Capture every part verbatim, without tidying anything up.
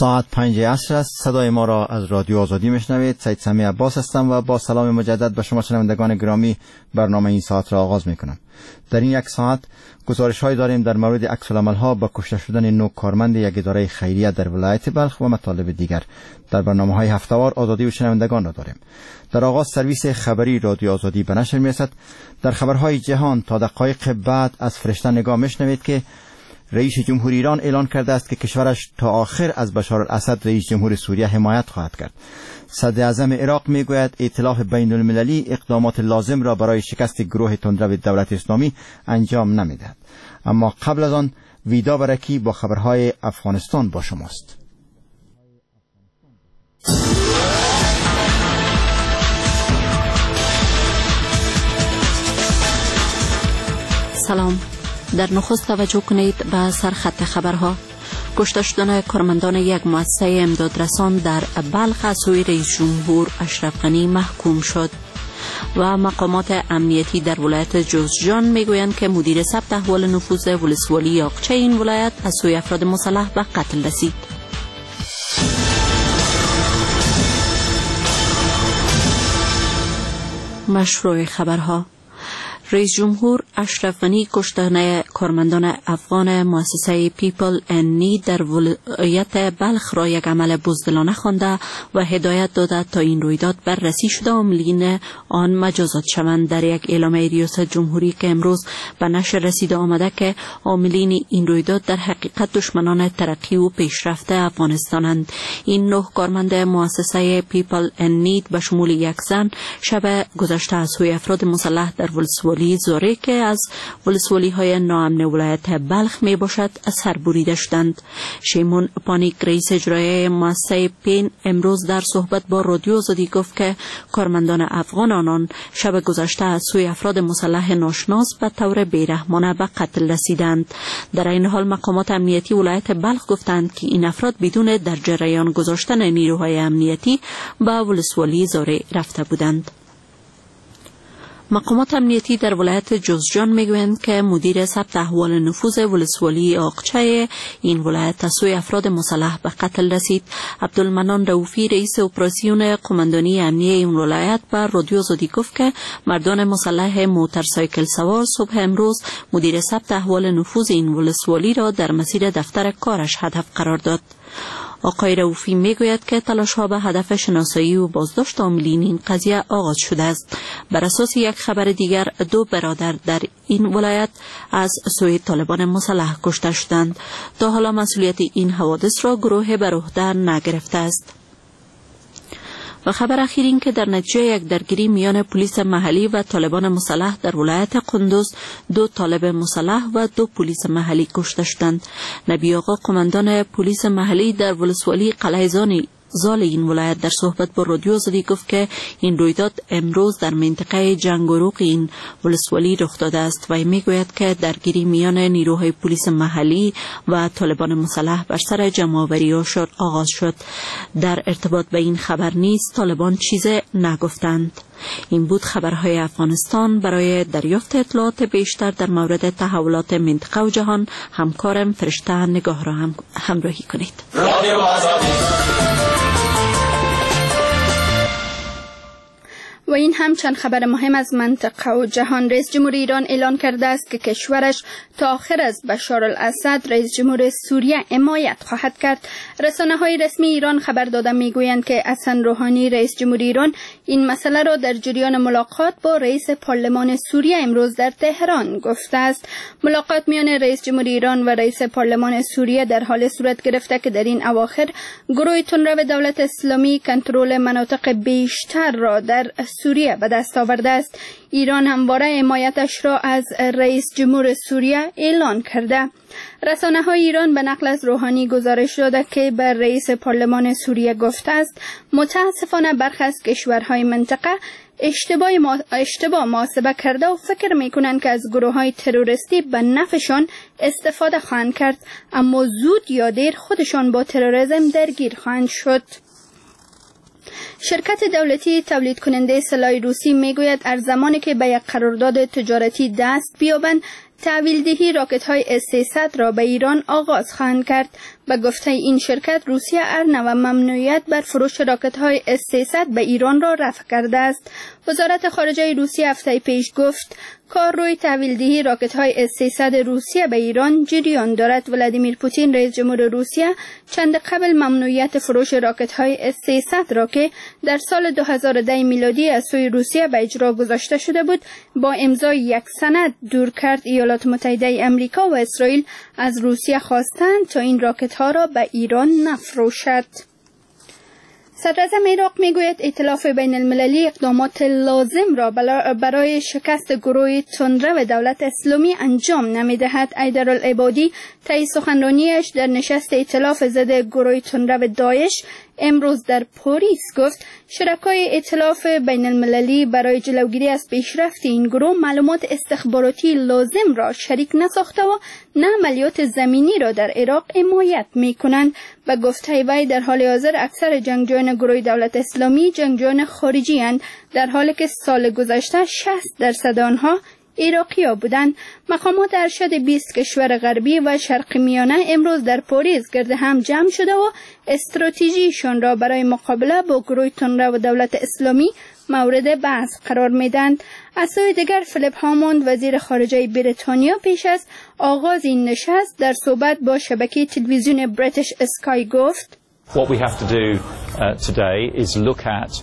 ساعت پنج عصر است. صدای ما را از رادیو آزادی میشنوید. سید سمیع عباس هستم و با سلام مجدد به شما شنوندگان گرامی برنامه این ساعت را آغاز میکنم. در این یک ساعت گزارش های داریم در مورد عکس العمل ها با کشته شدن نو کارمند یک اداره خیریه در ولایت بلخ و مطالب دیگر. در برنامه های هفته‌وار آزادی و شنوندگان را داریم. در آغاز سرویس خبری رادیو آزادی به نشر میرسد. در خبرهای جهان تا دقایق بعد از فرشته نگاه میشنوید که رئیس جمهور ایران اعلان کرده است که کشورش تا آخر از بشار الاسد رئیس جمهور سوریه حمایت خواهد کرد. صدر اعظم عراق میگوید ائتلاف بین المللی اقدامات لازم را برای شکست گروه تندرو دولت اسلامی انجام نمیدهد. اما قبل از آن ویدا برکی با خبرهای افغانستان با شماست. سلام. در نخست توجه کنید به سرخط خبرها. کشته شدن کارمندان یک مؤسسه امدادرسان در بلخ از سوی رئیس جمهور اشرف غنی محکوم شد و مقامات امنیتی در ولایت جوزجان میگویند که مدیر ثبت احوال نفوذ ولسوالی یاغچه این ولایت از سوی افراد مسلح به قتل رسید. مشروع خبرها. رئیس جمهور اشرف غنی کشتن کارمندان افغان مؤسسه پیپل ان نید در ولایت بلخ را یک عمل بزدلانه خوانده و هدایت داده تا این رویداد بررسی شده عاملین آن مجازات شوند. در یک اعلامیه ریاست جمهوری که امروز به نشر رسیده آمده که عاملین این رویداد در حقیقت دشمنان ترقی و پیشرفت افغانستانند. این نه کارمند مؤسسه پیپل ان نید به شمول یک زن شب گذشته از سوی افراد مسلح در ولسوالی زوره که از ولسوالی های ناامن ولایت بلخ می باشد سر بریده شدند. شیمون پانیک رئیس اجرایی مؤسسه پین امروز در صحبت با رادیو آزادی گفت که کارمندان افغان آنان شب گذشته از سوی افراد مسلح ناشناس به طور بیرحمانه به قتل رسیدند. در این حال مقامات امنیتی ولایت بلخ گفتند که این افراد بدون در جریان گذاشتن نیروهای امنیتی به ولسوالی زوره رفته بودند. مقامات امنیتی در ولایت جوزجان میگویند که مدیر ثبت احوال نفوذ ولسوالی یاغچه این ولایت از سوی افراد مسلح به قتل رسید. عبدالمنان رؤوفی رئیس اپراسیون قماندانی امنیه این ولایت بر رادیو آزادی گفت که مردان مسلح موتورسایکل سوار صبح امروز مدیر ثبت احوال نفوذ این ولسوالی را در مسیر دفتر کارش هدف قرار داد. آقای رؤوفی میگوید که تلاش‌ها به هدف شناسایی و بازداشت عاملین این قضیه آغاز شده است. بر اساس یک خبر دیگر دو برادر در این ولایت از سوی طالبان مسلح کشته شدند. تا حالا مسئولیت این حوادث را گروه بر عهده نگرفته است. و خبر اخیر این که در نتیجه یک درگیری میان پلیس محلی و طالبان مسلح در ولایت قندوز دو طالب مسلح و دو پلیس محلی کشته شدند. نبی آقا قماندان پلیس محلی در ولسوالی قلعه زانی زال این ولایت در صحبت با رادیو آزادی گفت که این رویداد امروز در منطقه جنگوروق این ولسوالی رخ داده است و میگوید که درگیری میان نیروهای پلیس محلی و طالبان مسلح بر سر جمع‌آوری آغاز شد. در ارتباط به این خبر نیز طالبان چیزی نگفتند. این بود خبرهای افغانستان. برای دریافت اطلاعات بیشتر در مورد تحولات منطقه و جهان همکارم فرشته نگاه را هم همراهی کنید. رادیو آزادی. و این هم چند خبر مهم از منطقه و جهان. رئیس جمهور ایران اعلان کرده است که کشورش تا آخر از بشار الاسد رئیس جمهور سوریه حمایت خواهد کرد. رسانه‌های رسمی ایران خبر داده میگویند که حسن روحانی رئیس جمهور ایران این مسئله را در جریان ملاقات با رئیس پارلمان سوریه امروز در تهران گفته است. ملاقات میان رئیس جمهور ایران و رئیس پارلمان سوریه در حال صورت گرفته که در این اواخر گروه تندرو دولت اسلامی کنترل مناطق بیشتر را در سوریه به دست آورده است. ایران همواره حمایتش را از رئیس جمهور سوریه اعلان کرده. رسانه‌های ایران به نقل از روحانی گزارش داده که بر رئیس پارلمان سوریه گفته است متاسفانه برخی از کشورهای منطقه اشتباه ما... اشتباه محاسبه کرده و فکر میکنند که از گروه‌های تروریستی به نفعشان استفاده خواهند کرد، اما زود یا دیر خودشان با تروریسم درگیر خواهند شد. شرکت دولتی تولید کننده سلاح روسی میگوید هر زمانی که به یک قرارداد تجارتی دست بیابند تحویل دهی راکت های اس سیصد را به ایران آغاز خواهند کرد. به گفته این شرکت روسیه ارنو ممنوعیت بر فروش راکت‌های اس سیصد به ایران را رفع کرده است. وزارت خارجه روسیه هفته پیش گفت کار روی تحویلدهی راکت‌های اس سیصد روسیه به ایران جریان دارد. ولادیمیر پوتین رئیس جمهور روسیه چند قبل ممنوعیت فروش راکت‌های اس سیصد را که در سال دو هزار و ده میلادی از سوی روسیه به اجرا گذاشته شده بود با امضای یک سند دور کرد. ایالات متحده امریکا و اسرائیل از روسیه خواستند تا این راکت‌ها را به ایران نفروشد. صدراعظم عراق میگوید ائتلاف بین المللی اقدامات لازم را برای شکست گروه تندرو دولت اسلامی انجام نمیدهد. حیدرالعبادی طی سخنرانیش در نشست ائتلاف ضد گروه تندرو داعش امروز در پاریس گفت شرکای ائتلاف بین المللی برای جلوگیری از پیشرفت این گروه معلومات استخباراتی لازم را شریک نساخته و نه عملیات زمینی را در عراق حمایت می کنند. و گفته وی در حال حاضر اکثر جنگجویان گروه دولت اسلامی جنگجویان خارجی اند، در حالی که سال گذشته شصت درصد آنها عراقی ها بودند. مقامات ارشد بیست کشور غربی و شرق میانه امروز در پاریس گرد هم جمع شده و استراتژیشان را برای مقابله با گروه تندرو و دولت اسلامی مورد بحث قرار میدند. از سوی دیگر فیلیپ هاموند وزیر خارجه بریتانیا پیش از آغاز این نشست در صحبت با شبکه تلویزیون بریتیش اسکای گفت What we have to do uh, today is look at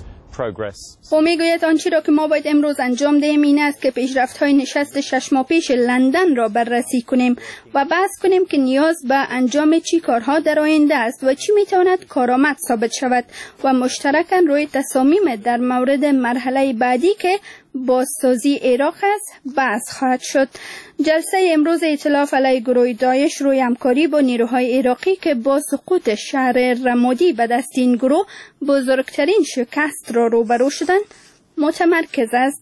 او میگوید آنچه را که ما باید امروز انجام دهیم این است که پیشرفت‌های نشست شش ماه پیش لندن را بررسی کنیم و بحث کنیم که نیاز به انجام چی کارها در آینده است و چی میتواند کارآمد ثابت شود و مشترکاً روی تصامیم در مورد مرحله بعدی که بازسازی عراق است بحث خواهد شد. جلسه امروز ائتلاف علیه گروه داعش روی همکاری با نیروهای عراقی که با سقوط شهر رمادی به دست این گروه بزرگترین شکست را روبرو شدند متمرکز است.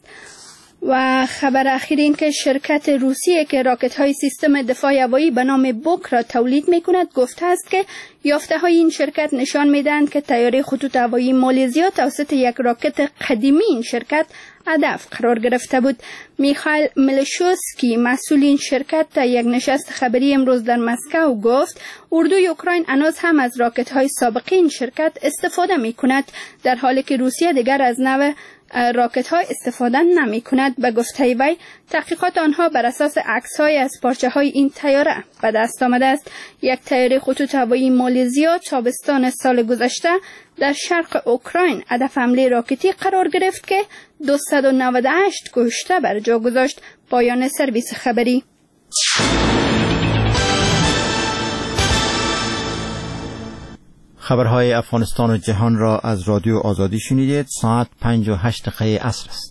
و خبر اخیر این که شرکت روسیه که راکت های سیستم دفاع هوایی به نام بوک را تولید می کند گفته است که یافته های این شرکت نشان می دهند که طیاره خطوط هوایی مالزیا توسط یک راکت قدیمی این شرکت هدف قرار گرفته بود. میخائیل ملشوسکی مسئول این شرکت تا یک نشست خبری امروز در مسکو گفت اردوی اوکراین هنوز هم از راکت های سابقی این شرکت استفاده می کند در حالی که روسیه دیگر از نوع راکت های استفاده نمی کند. به گفته وی تحقیقات آنها بر اساس عکس های از پارچه های این طیاره به دست آمده است. یک طیاره خطوط هوایی مالزیا تابستان سال گذشته در شرق اوکراین هدف حمله راکتی قرار گرفت که دویست و نود و هشت کشته بر جا گذاشت. پایان سرویس خبری. خبرهای افغانستان و جهان را از رادیو آزادی شنیدید. ساعت پنج و هشت دقیقه عصر است.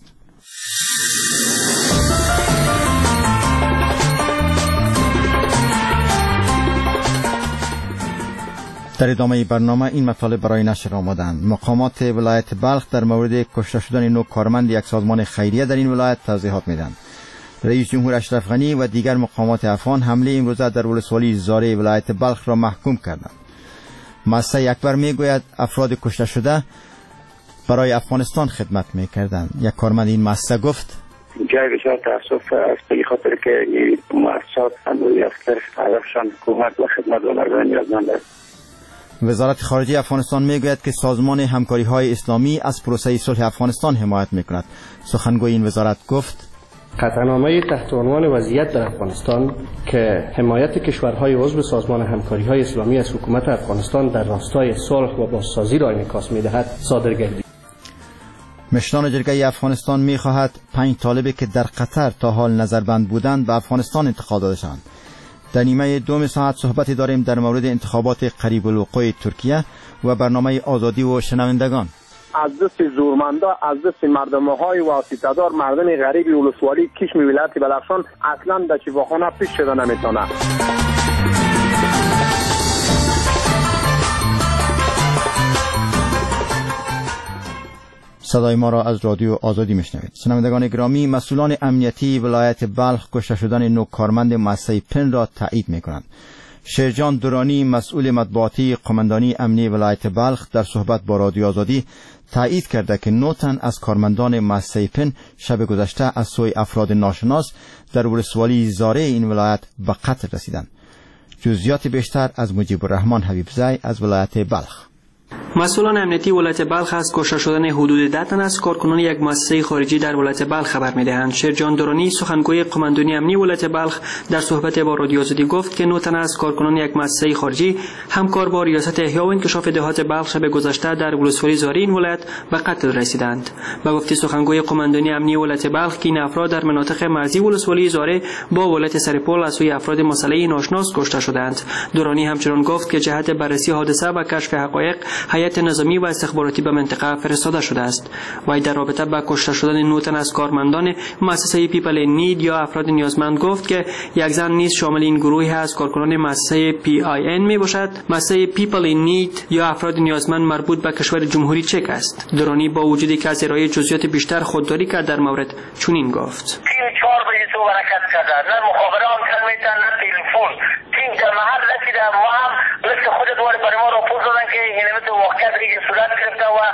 در ادامه برنامه این مطالب برای نشر آمدند. مقامات ولایت بلخ در مورد کشته شدن نو کارمند یک سازمان خیریه در این ولایت توضیحات میدن. رئیس جمهور اشرف غنی و دیگر مقامات افغان حمله امروزه در ولسوالی زاره ولایت بلخ را محکوم کردند. مؤسسه اکبر میگوید افراد کشته شده برای افغانستان خدمت میکردند. یک کارمند این مؤسسه گفت جای بسیار تاسف است به خاطر که این مؤسسات هنوز اکثر هدفشان حکومت و خدمت و مردم نیازمند است. وزارت خارجه افغانستان میگوید که سازمان همکاری های اسلامی از پروسه صلح افغانستان حمایت میکند. سخنگوی این وزارت گفت قطعنامه تحت عنوان وضعیت در افغانستان که حمایت کشورهای عضو سازمان همکاری‌های اسلامی از حکومت افغانستان در راستای صلح و بازسازی را انعکاس می‌دهد صادر گردید. مشران جرگه افغانستان می‌خواهد پنج طالبی که در قطر تا حال نظربند بودند به افغانستان انتقال داده شوند. در نیمه دوم ساعت صحبتی داریم در مورد انتخابات قریب الوقوع ترکیه و برنامه آزادی و شنوندگان. از دست زورمندا، از دست مردم‌های واسطه‌دار، مردم غریب ولسوالی کشم ولایت بدخشان اصلا در شفاخانه پیش شده نمیتونه. صدای ما را از رادیو آزادی میشنوید. شنوندگان گرامی، مسئولان امنیتی ولایت بلخ کشته شدن نو کارمند مؤسسه پن را تایید میکنند. شیرجان دورانی مسئول مطبوعاتی قماندانی امنی ولایت بلخ در صحبت با رادیو آزادی تایید کرده که نه تن از کارمندان مؤسسه پن شب گذشته از سوی افراد ناشناس در ولسوالی زاره این ولایت به قتل رسیدند. جزئیات بیشتر از مجیب الرحمن حبیبزی از ولایت بلخ. مسئولان امنیتی ولایت بلخ از کشته شدن حدود ده تن از کارکنان یک مؤسسه خارجی در ولایت بلخ خبر می‌دهند. شیرجان درانی سخنگوی قماندانی امنی ولایت بلخ در صحبت با رادیو آزادی گفت که نه تن از کارکنان یک مؤسسه خارجی همکار با ریاست احیا و انکشاف دهات بلخ شب گذشته در ولسوالی زاری این ولایت به قتل رسیدند. به گفته سخنگوی قماندانی امنی ولایت بلخ که این افراد در مناطق مرزی ولسوالی زاری با ولایت سرپل از سوی افراد مسلح ناشناس کشته شدند. درانی همچنین گفت که جهت بررسی حادثه و کشف حقایق هیئت نظامی و استخباراتی به منطقه فرستاده شده است. وی در رابطه با کشته شدن نه تن از کارمندان مؤسسه پیپل نید یا افراد نیازمند گفت که یک زن نیز شامل این گروه از کارکنان مؤسسه پی آی ان می باشد. مؤسسه پیپل نید یا افراد نیازمند مربوط به کشور جمهوری چک است. درانی با وجودی که از ارائه جزئیات بیشتر خودداری کرد در مورد چنین گفت: تیم چهار بجه صبح حرکت کرده، نه مخابره آمدن میتن نه تلفن. تیم در محل رسیده، ما هم مثل خودت وارد برای ما راپور دادن که این مثل واقعیت دیگه صورت گرفته و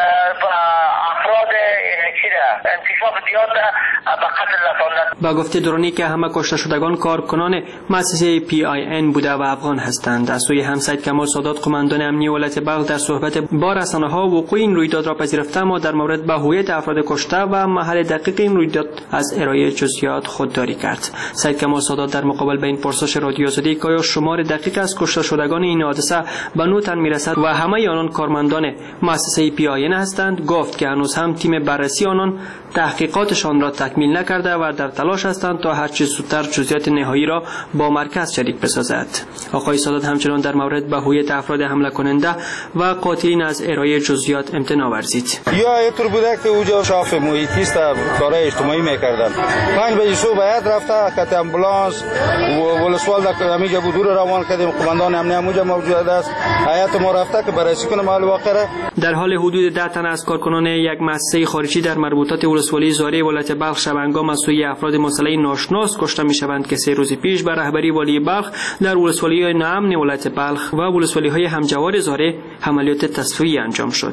افراد چیده انکشاف دیات به قتل رساندن. با گفته درانی که همه کشته شدگان کارکنان مؤسسه پی آی ان بوده و افغان هستند. از سوی هم سید کمال سادات قماندان امنی ولایت بلخ در صحبت با رسانه‌ها وقوع این رویداد را پذیرفته اما در مورد به هویت افراد کشته و محل دقیق این رویداد از ارائه جزئیات خودداری کرد. سید کمال سادات در مقابل به این پرسش رادیو آزادی که آیا شمار دقیق از کشته شدگان این حادثه به نه تن میرسد و همه آنان کارمندان مؤسسه پی آی ان هستند، گفت که هنوز هم تیم بررسی آنان تحقیقاتشان را تکمیل نکرده و در تلاش هستند تا هر چه زودتر جزئیات نهایی را با مرکز شریک بسازد. آقای سادات همچنان در مورد به هویت افراد حمله کننده و قاتلین از ارائه جزئیات امتناع ورزید. یا اینطور بوده که اونجا شاف محیطی است کارهای اجتماعی میکردن. پنج بجه صبح باید رفته کت امبولانس و ولسوال در همینجا بود رو روان کردیم. قماندان امنیت اونجا موجود است. هیئت ما رفته که بررسی کنه محل واقعه. در حال حدود ده تن از کارکنان یک مؤسسه خارجی در مربوطات ولسوالی زاری ولایت بلخ شبانگام از سوی افراد مسلح ناشناس کشته میشوند که سه روز پیش به رهبری والی بلخ در ولسوالی نامن ولایت بلخ و ولسوالی های همجوار زاری عملیات تصفیه انجام شد.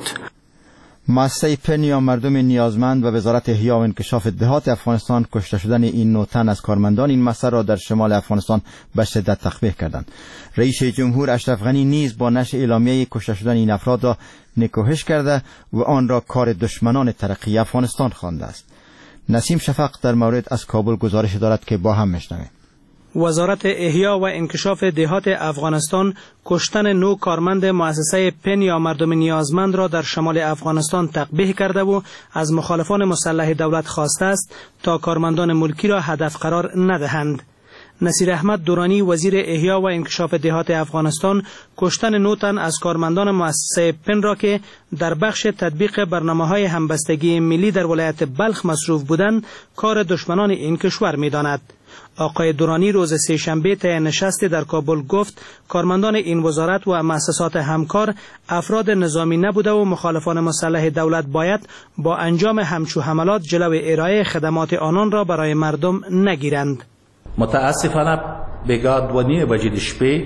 مؤسسه پن یا مردم نیازمند و وزارت احیا و انکشاف دهات افغانستان کشته شدن این نه تن از کارمندان این مؤسسه را در شمال افغانستان به شدت تقبیح کردند. رئیس جمهور اشرف غنی نیز با نشر اعلامیه کشته شدن این افراد را نکوهش کرده و آن را کار دشمنان ترقی افغانستان خوانده است. نسیم شفق در مورد از کابل گزارش دارد که با هم میشنویم. وزارت احیا و انکشاف دهات افغانستان کشتن نو کارمند مؤسسه پن یا مردم نیازمند را در شمال افغانستان تقبیح کرده و از مخالفان مسلح دولت خواسته است تا کارمندان ملکی را هدف قرار ندهند. نصیر احمد درانی وزیر احیا و انکشاف دهات افغانستان کشتن نو تن از کارمندان مؤسسه پن را که در بخش تطبیق برنامه‌های همبستگی ملی در ولایت بلخ مصروف بودند کار دشمنان این کشور می‌داند. آقای درانی روز سه‌شنبه طی نشستی در کابل گفت کارمندان این وزارت و مؤسسات همکار افراد نظامی نبوده و مخالفان مسلح دولت باید با انجام همچو حملات جلوی ارائه خدمات آنان را برای مردم نگیرند. متاسفانه بگاه دو نیم بجه شپه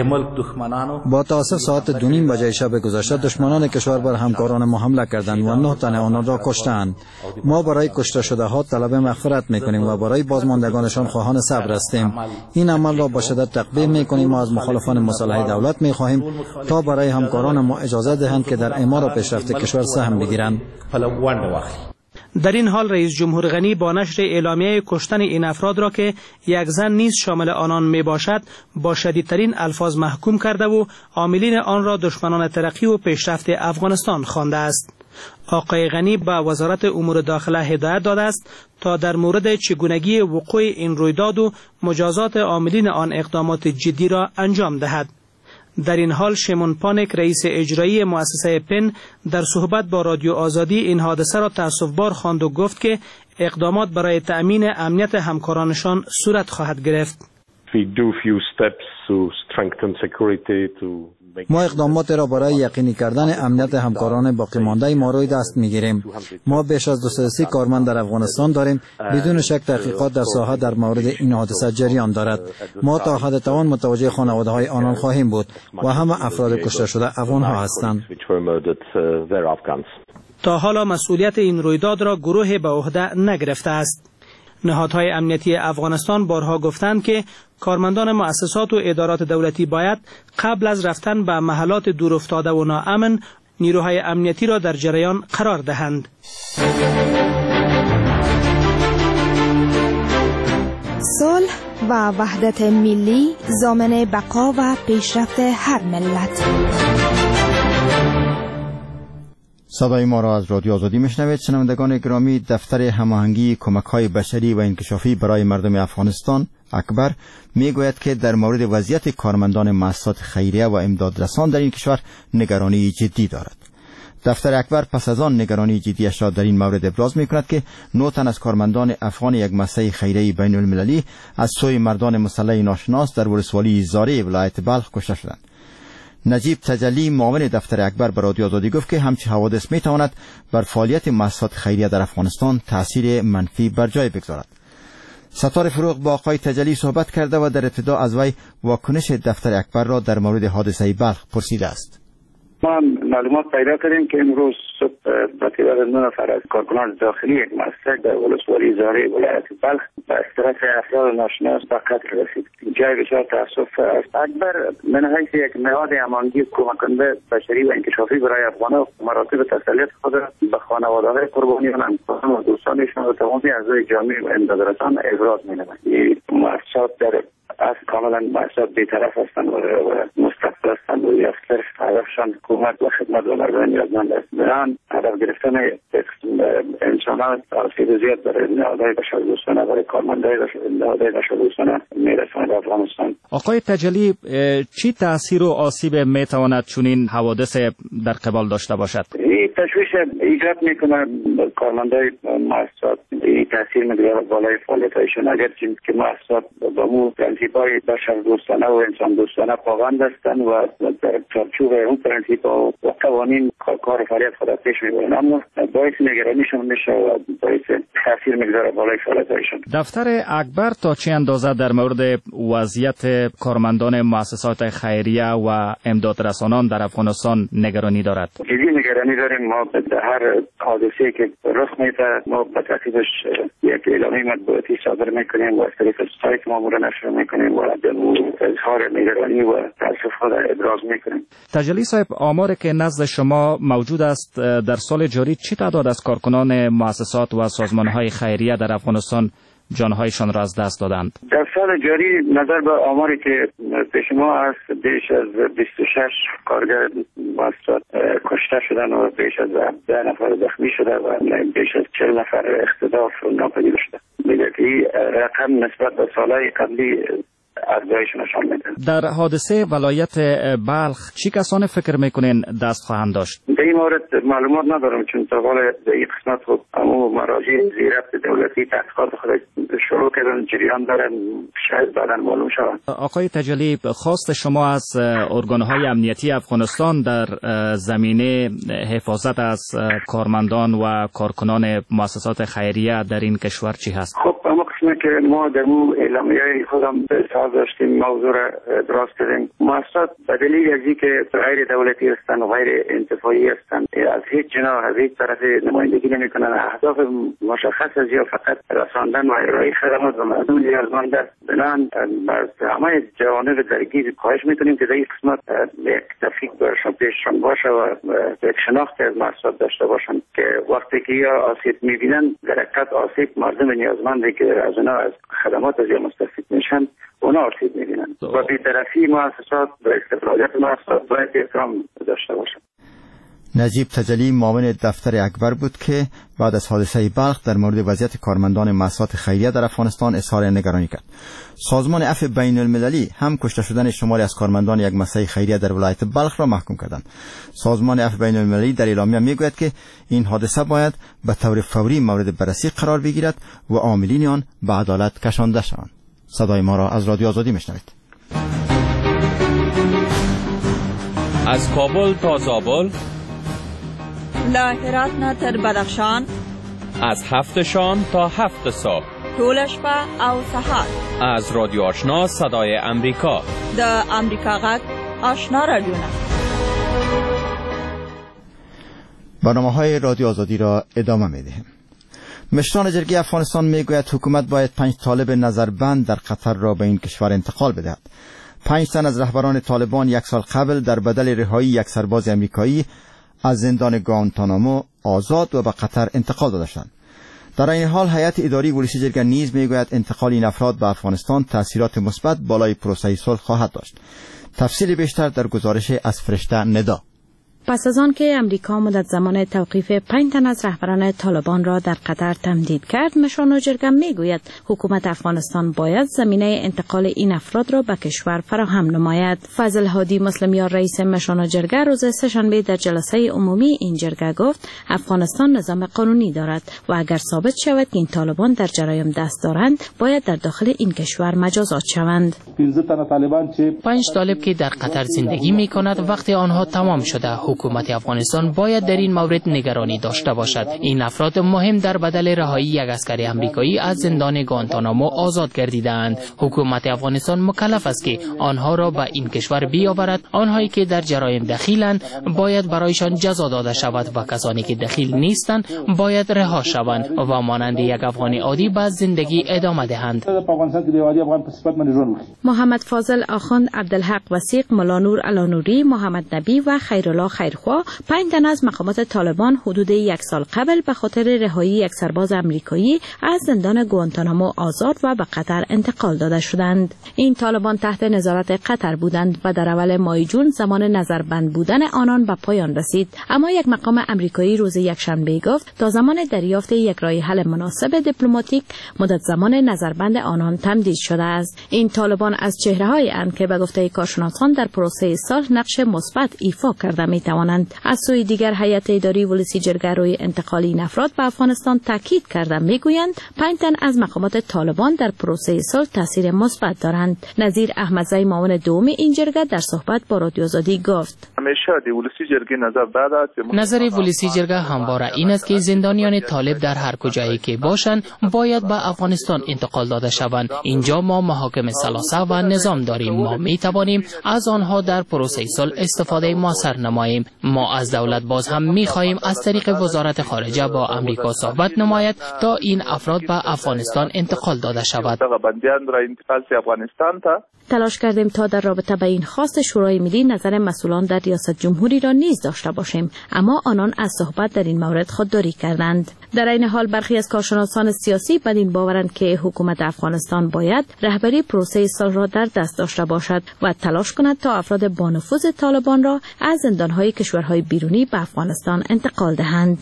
با تاسف ساعت دو نیم بجه شب گذشته دشمنان کشور بر همکاران ما حمله کردند و نه تن آنان را کشتند. ما برای کشته شده ها طلب مغفرت میکنیم و برای بازماندگانشان خواهان صبر هستیم. این عمل را با شدت تقبیح میکنیم و از مخالفان مسلح دولت میخواهیم تا برای همکاران ما اجازه دهند که در اعمار و پیشرفت کشور سهم بگیرند. در این حال رئیس جمهور غنی با نشر اعلامیه کشتن این افراد را که یک زن نیز شامل آنان می باشد با شدیدترین الفاظ محکوم کرده و عاملین آن را دشمنان ترقی و پیشرفت افغانستان خوانده است. آقای غنی به وزارت امور داخله هدایت داده است تا در مورد چگونگی وقوع این رویداد و مجازات عاملین آن اقدامات جدی را انجام دهد. در این حال شیمون پانک رئیس اجرایی مؤسسه پن در صحبت با رادیو آزادی این حادثه را تأسف‌بار خواند و گفت که اقدامات برای تأمین امنیت همکارانشان صورت خواهد گرفت. ما اقدامات را برای یقینی کردن امنیت همکاران باقی مانده ما روی دست میگیریم. ما بیش از دویست و سی کارمند در افغانستان داریم. بدون شک تحقیقات در ساحه در مورد این حادثه جریان دارد. ما تا حد توان متوجه خانواده های آنان خواهیم بود و همه افراد کشته شده افغان ها هستند. تا حالا مسئولیت این رویداد را گروه به عهده نگرفته است. نهادهای امنیتی افغانستان بارها گفتند که کارمندان مؤسسات و ادارات دولتی باید قبل از رفتن به محلات دورافتاده و ناامن نیروهای امنیتی را در جریان قرار دهند. صلح و وحدت ملی ضامن بقا و پیشرفت هر ملت. صدای ما را از رادیو آزادی میشنوید. شنوندگان گرامی، دفتر هماهنگی کمک‌های بشری و انکشافی برای مردم افغانستان اکبر میگوید که در مورد وضعیت کارمندان مؤسسات خیریه و امدادرسان در این کشور نگرانی جدی دارد. دفتر اکبر پس از آن نگرانی جدیش را در این مورد ابراز می‌کند که نه تن از کارمندان افغان یک مؤسسه خیریه بین المللی از سوی مردان مسلح ناشناس در ولسوالی زاره ولایت بلخ کشته شدند. نجیب تجلی معاون دفتر اکبر به رادیو آزادی گفت که همچین حوادث میتواند بر فعالیت مؤسسات خیریه در افغانستان تاثیر منفی بر جای بگذارد. ستار فروغ با آقای تجلی صحبت کرده و در ابتدا از وی واکنش دفتر اکبر را در مورد حادثه بلخ پرسیده است. ما معلومات پیدا کردیم که امروز صبح با تعداد نه نفر از کارکنان داخلی یک مؤسسه در ولسوالی زاره ولایت بلخ به طرف افراد ناشناس به قتل رسید. جای بسیار تاسف است. اکبر من حیث یک نهاد هماهنگی کمک کننده بشری و انکشافی برای افغانان مراتب تسلیت خود به خانواده‌های قربانیان، همکاران و دوستانشان و تمام اعضای جامعه و امدادرسان ابراز می‌نماید. این مؤسسات در از کاملا مؤسسات بی‌طرف هستند و مستقل هستند و یک طرف هدفشان حکومت و خدمت و مردم نیازمند است. بران هدف گرفتن انسانان آسیب زیاد برای نهادهای بشردوستانه برای کارمندهای نهادهای بشردوستانه میرساند افغانستان. آقای تجلی، چی تاثیر و آسیب میتواند چنین حوادث در قبال داشته باشد؟ این تشویش ایجاد میکنه کارمندهای مؤسسات، این تاثیر میگذاره بالای فعالیت‌هایشان. اگرچه که مؤسسات با مو پرنسیپ‌های بشردوستانه و انسان دوستانه پابند هستند و در چارچوب اون پرنسیپ‌ها و قوانین کار و فعالیت خود پیش میبرند، اما باعث نگرانیشان میشه و باعث تاثیر میگذاره بالای فعالیت‌هایشان. دفتر اکبر تا چه اندازه در مورد وضعیت کارمندان مؤسسات خیریه و امدادرسانان در افغانستان نگرانی دارد؟ جدی نگرانی داریم. ما در هر حادثه‌ای که رخ میده ما به ترتیبش یک اعلامیه مطبوعاتی صادر میکنیم و از طریق سایت ما مورد نشر میکنیم و اظهار نگرانی و تأسف خود ابراز میکنیم. تجلی صاحب، آماری که نزد شما موجود است در سال جاری چه تعداد از کارکنان مؤسسات و سازمان‌های خیریه در افغانستان جانهایشان را از دست دادند؟ در سال جاری نظر به آماری که پیش ما است، بیش از بیست و شش کارگر مؤسسات کشته شدند و بیش از ده نفر زخمی شده و بیش از چهل نفر اختطاف ناپدید شده. میگه که این رقم نسبت به سالهای قبلی ارزشش نشان میده. در حادثه ولایت بلخ چی کسان فکر میکنین دست خواهند داشت؟ به این مورد معلومات ندارم، چون تا حالا در این قسمت خود اما مراجع زیرفت دولتی تحقیقات خود شروع کردن، جریان دارن، شاید بعدا معلوم شود. آقای تجلی، خواست شما از ارگانهای امنیتی افغانستان در زمینه حفاظت از کارمندان و کارکنان مؤسسات خیریه در این کشور چی هست؟ خب اما قسمه که ما در مو اعلامیه خودم سال داشتیم موضوع را ابراز کردیم. مؤسسات به دلیل از اینکه غیر دولتی هستند و غیر انتفاعی هستند، از هیچ جناح از هیچ طرف نمایندگی نمیکنند. اهداف مشخص از یا فقط رساندن و ارائه خدمات و مردم نیازمند است. بنابراین از همه جوانب درگیر خواهش میکنیم که در این قسمت یک تفکیک برشان پیششان باشه و یک شناخت از مؤسسات داشته باشند که وقتی که یا آسیب میبینند در حقیقت آسیب مردم نیازمندی که از اونا از خدمات از یا مستفید میشن اونا آسیب میبینند و بی‌طرفی مؤسسات و استقلالیت مؤسسات باید احترام داشته باشند. نجیب تجلی معاون دفتر اکبر بود که بعد از حادثه بلخ در مورد وضعیت کارمندان مؤسسات خیریه در افغانستان اظهار نگرانی کرد. سازمان عفو بین المللی هم کشته شدن شماری از کارمندان یک مؤسسه خیریه در ولایت بلخ را محکوم کردند. سازمان عفو بین المللی در اعلامیه میگوید که این حادثه باید به طور فوری مورد بررسی قرار بگیرد و عاملین آن به عدالت کشانده شوند. صدای ما را از رادیو آزادی میشنوید. از کابل تا زابل، له هرات نه تر بدخشان، از هفت شام تا هفت صبح، ټول شپه او سهار، از رادیو آشنا صدای امریکا، د امریکا غږ آشنا رادیو. برنامه‌های رادیو آزادی را ادامه می‌دهیم. مشران جرگه افغانستان میگوید حکومت باید پنج طالب نظربند در قطر را به این کشور انتقال بدهد. پنج تن از رهبران طالبان یک سال قبل در بدل رهایی یک سرباز امریکایی از زندان گوانتانامو آزاد و به قطر انتقال داده شدند. در این حال هیئت اداری ولسی جرگه نیز میگوید انتقال این افراد به افغانستان تاثیرات مثبت بالای پروسه صلح خواهد داشت. تفصیل بیشتر در گزارش از فرشته ندا. پس از آن که امریکا مدت زمان توقیف پنج تن از رهبران طالبان را در قطر تمدید کرد، مشران جرگه میگوید حکومت افغانستان باید زمینه انتقال این افراد را به کشور فراهم نماید. فضل هادی مسلمیار رئیس مشران جرگه روز سه‌شنبه در جلسه عمومی این جرگه گفت افغانستان نظام قانونی دارد و اگر ثابت شود که این طالبان در جرایم دست دارند باید در داخل این کشور مجازات شوند. پنج طالب که در قطر زندگی می کند وقتی آنها تمام شده، حکومت افغانستان باید در این مورد نگرانی داشته باشد. این افراد مهم در بدل رهایی یک اسکر امریکایی از زندان گوانتانامو آزاد گردیدند. حکومت افغانستان مکلف است که آنها را به این کشور بیاورد. آنهایی که در جرایم دخیلند باید برایشان جزا داده شود و کسانی که دخیل نیستند باید رها شوند و مانند یک افغانی عادی به زندگی ادامه دهند. محمد فاضل آخوند، عبدالحق وثیق، ملانور علانوری، محمد نبی و خیرالله خیرخوا پنج تن از مقامات طالبان حدود یک سال قبل به خاطر رهایی یک سرباز امریکایی از زندان گوانتانامو آزاد و به قطر انتقال داده شدند. این طالبان تحت نظارت قطر بودند و در اول ماه جون زمان نظربند بودن آنان به پایان رسید، اما یک مقام امریکایی روز یکشنبه گفت تا زمان دریافت یک راه حل مناسب دیپلماتیک مدت زمان نظربند آنان تمدید شده است. این طالبان از چهره‌های اند که به گفته کارشناسان در پروسه صلح نقش مثبت ایفا کرده می توانند. از سوی دیگر هیئت اداری ولسی جرگه روی انتقال این افراد به افغانستان تاکید کرده میگویند پنج تن از مقامات طالبان در پروسه صلح تاثیر مثبت دارند. نظیر احمدزی معاون دوم این جرگه در صحبت با رادیو آزادی گفت همیشه دی ولسی جرگه نظر داده نظر ولسی جرگه همواره این است که زندانیان طالب در هر کجایی که باشند باید به افغانستان انتقال داده شوند. اینجا ما محاکم سلاسه و نظام داریم. ما می توانیم از آنها در پروسه صلح استفاده موثر نماییم. ما از دولت باز هم می خواهیم از طریق وزارت خارجه با امریکا صحبت نماید تا این افراد به افغانستان انتقال داده شود. تلاش کردیم تا در رابطه با این خواست شورای ملی نظر مسئولان در ریاست جمهوری را نیز داشته باشیم، اما آنان از صحبت در این مورد خودداری کردند. در این حال برخی از کارشناسان سیاسی بدین باورند که حکومت افغانستان باید رهبری پروسه صلح را در دست داشته باشد و تلاش کند تا افراد با نفوذ طالبان را از زندانهای کشورهای بیرونی به افغانستان انتقال دهند.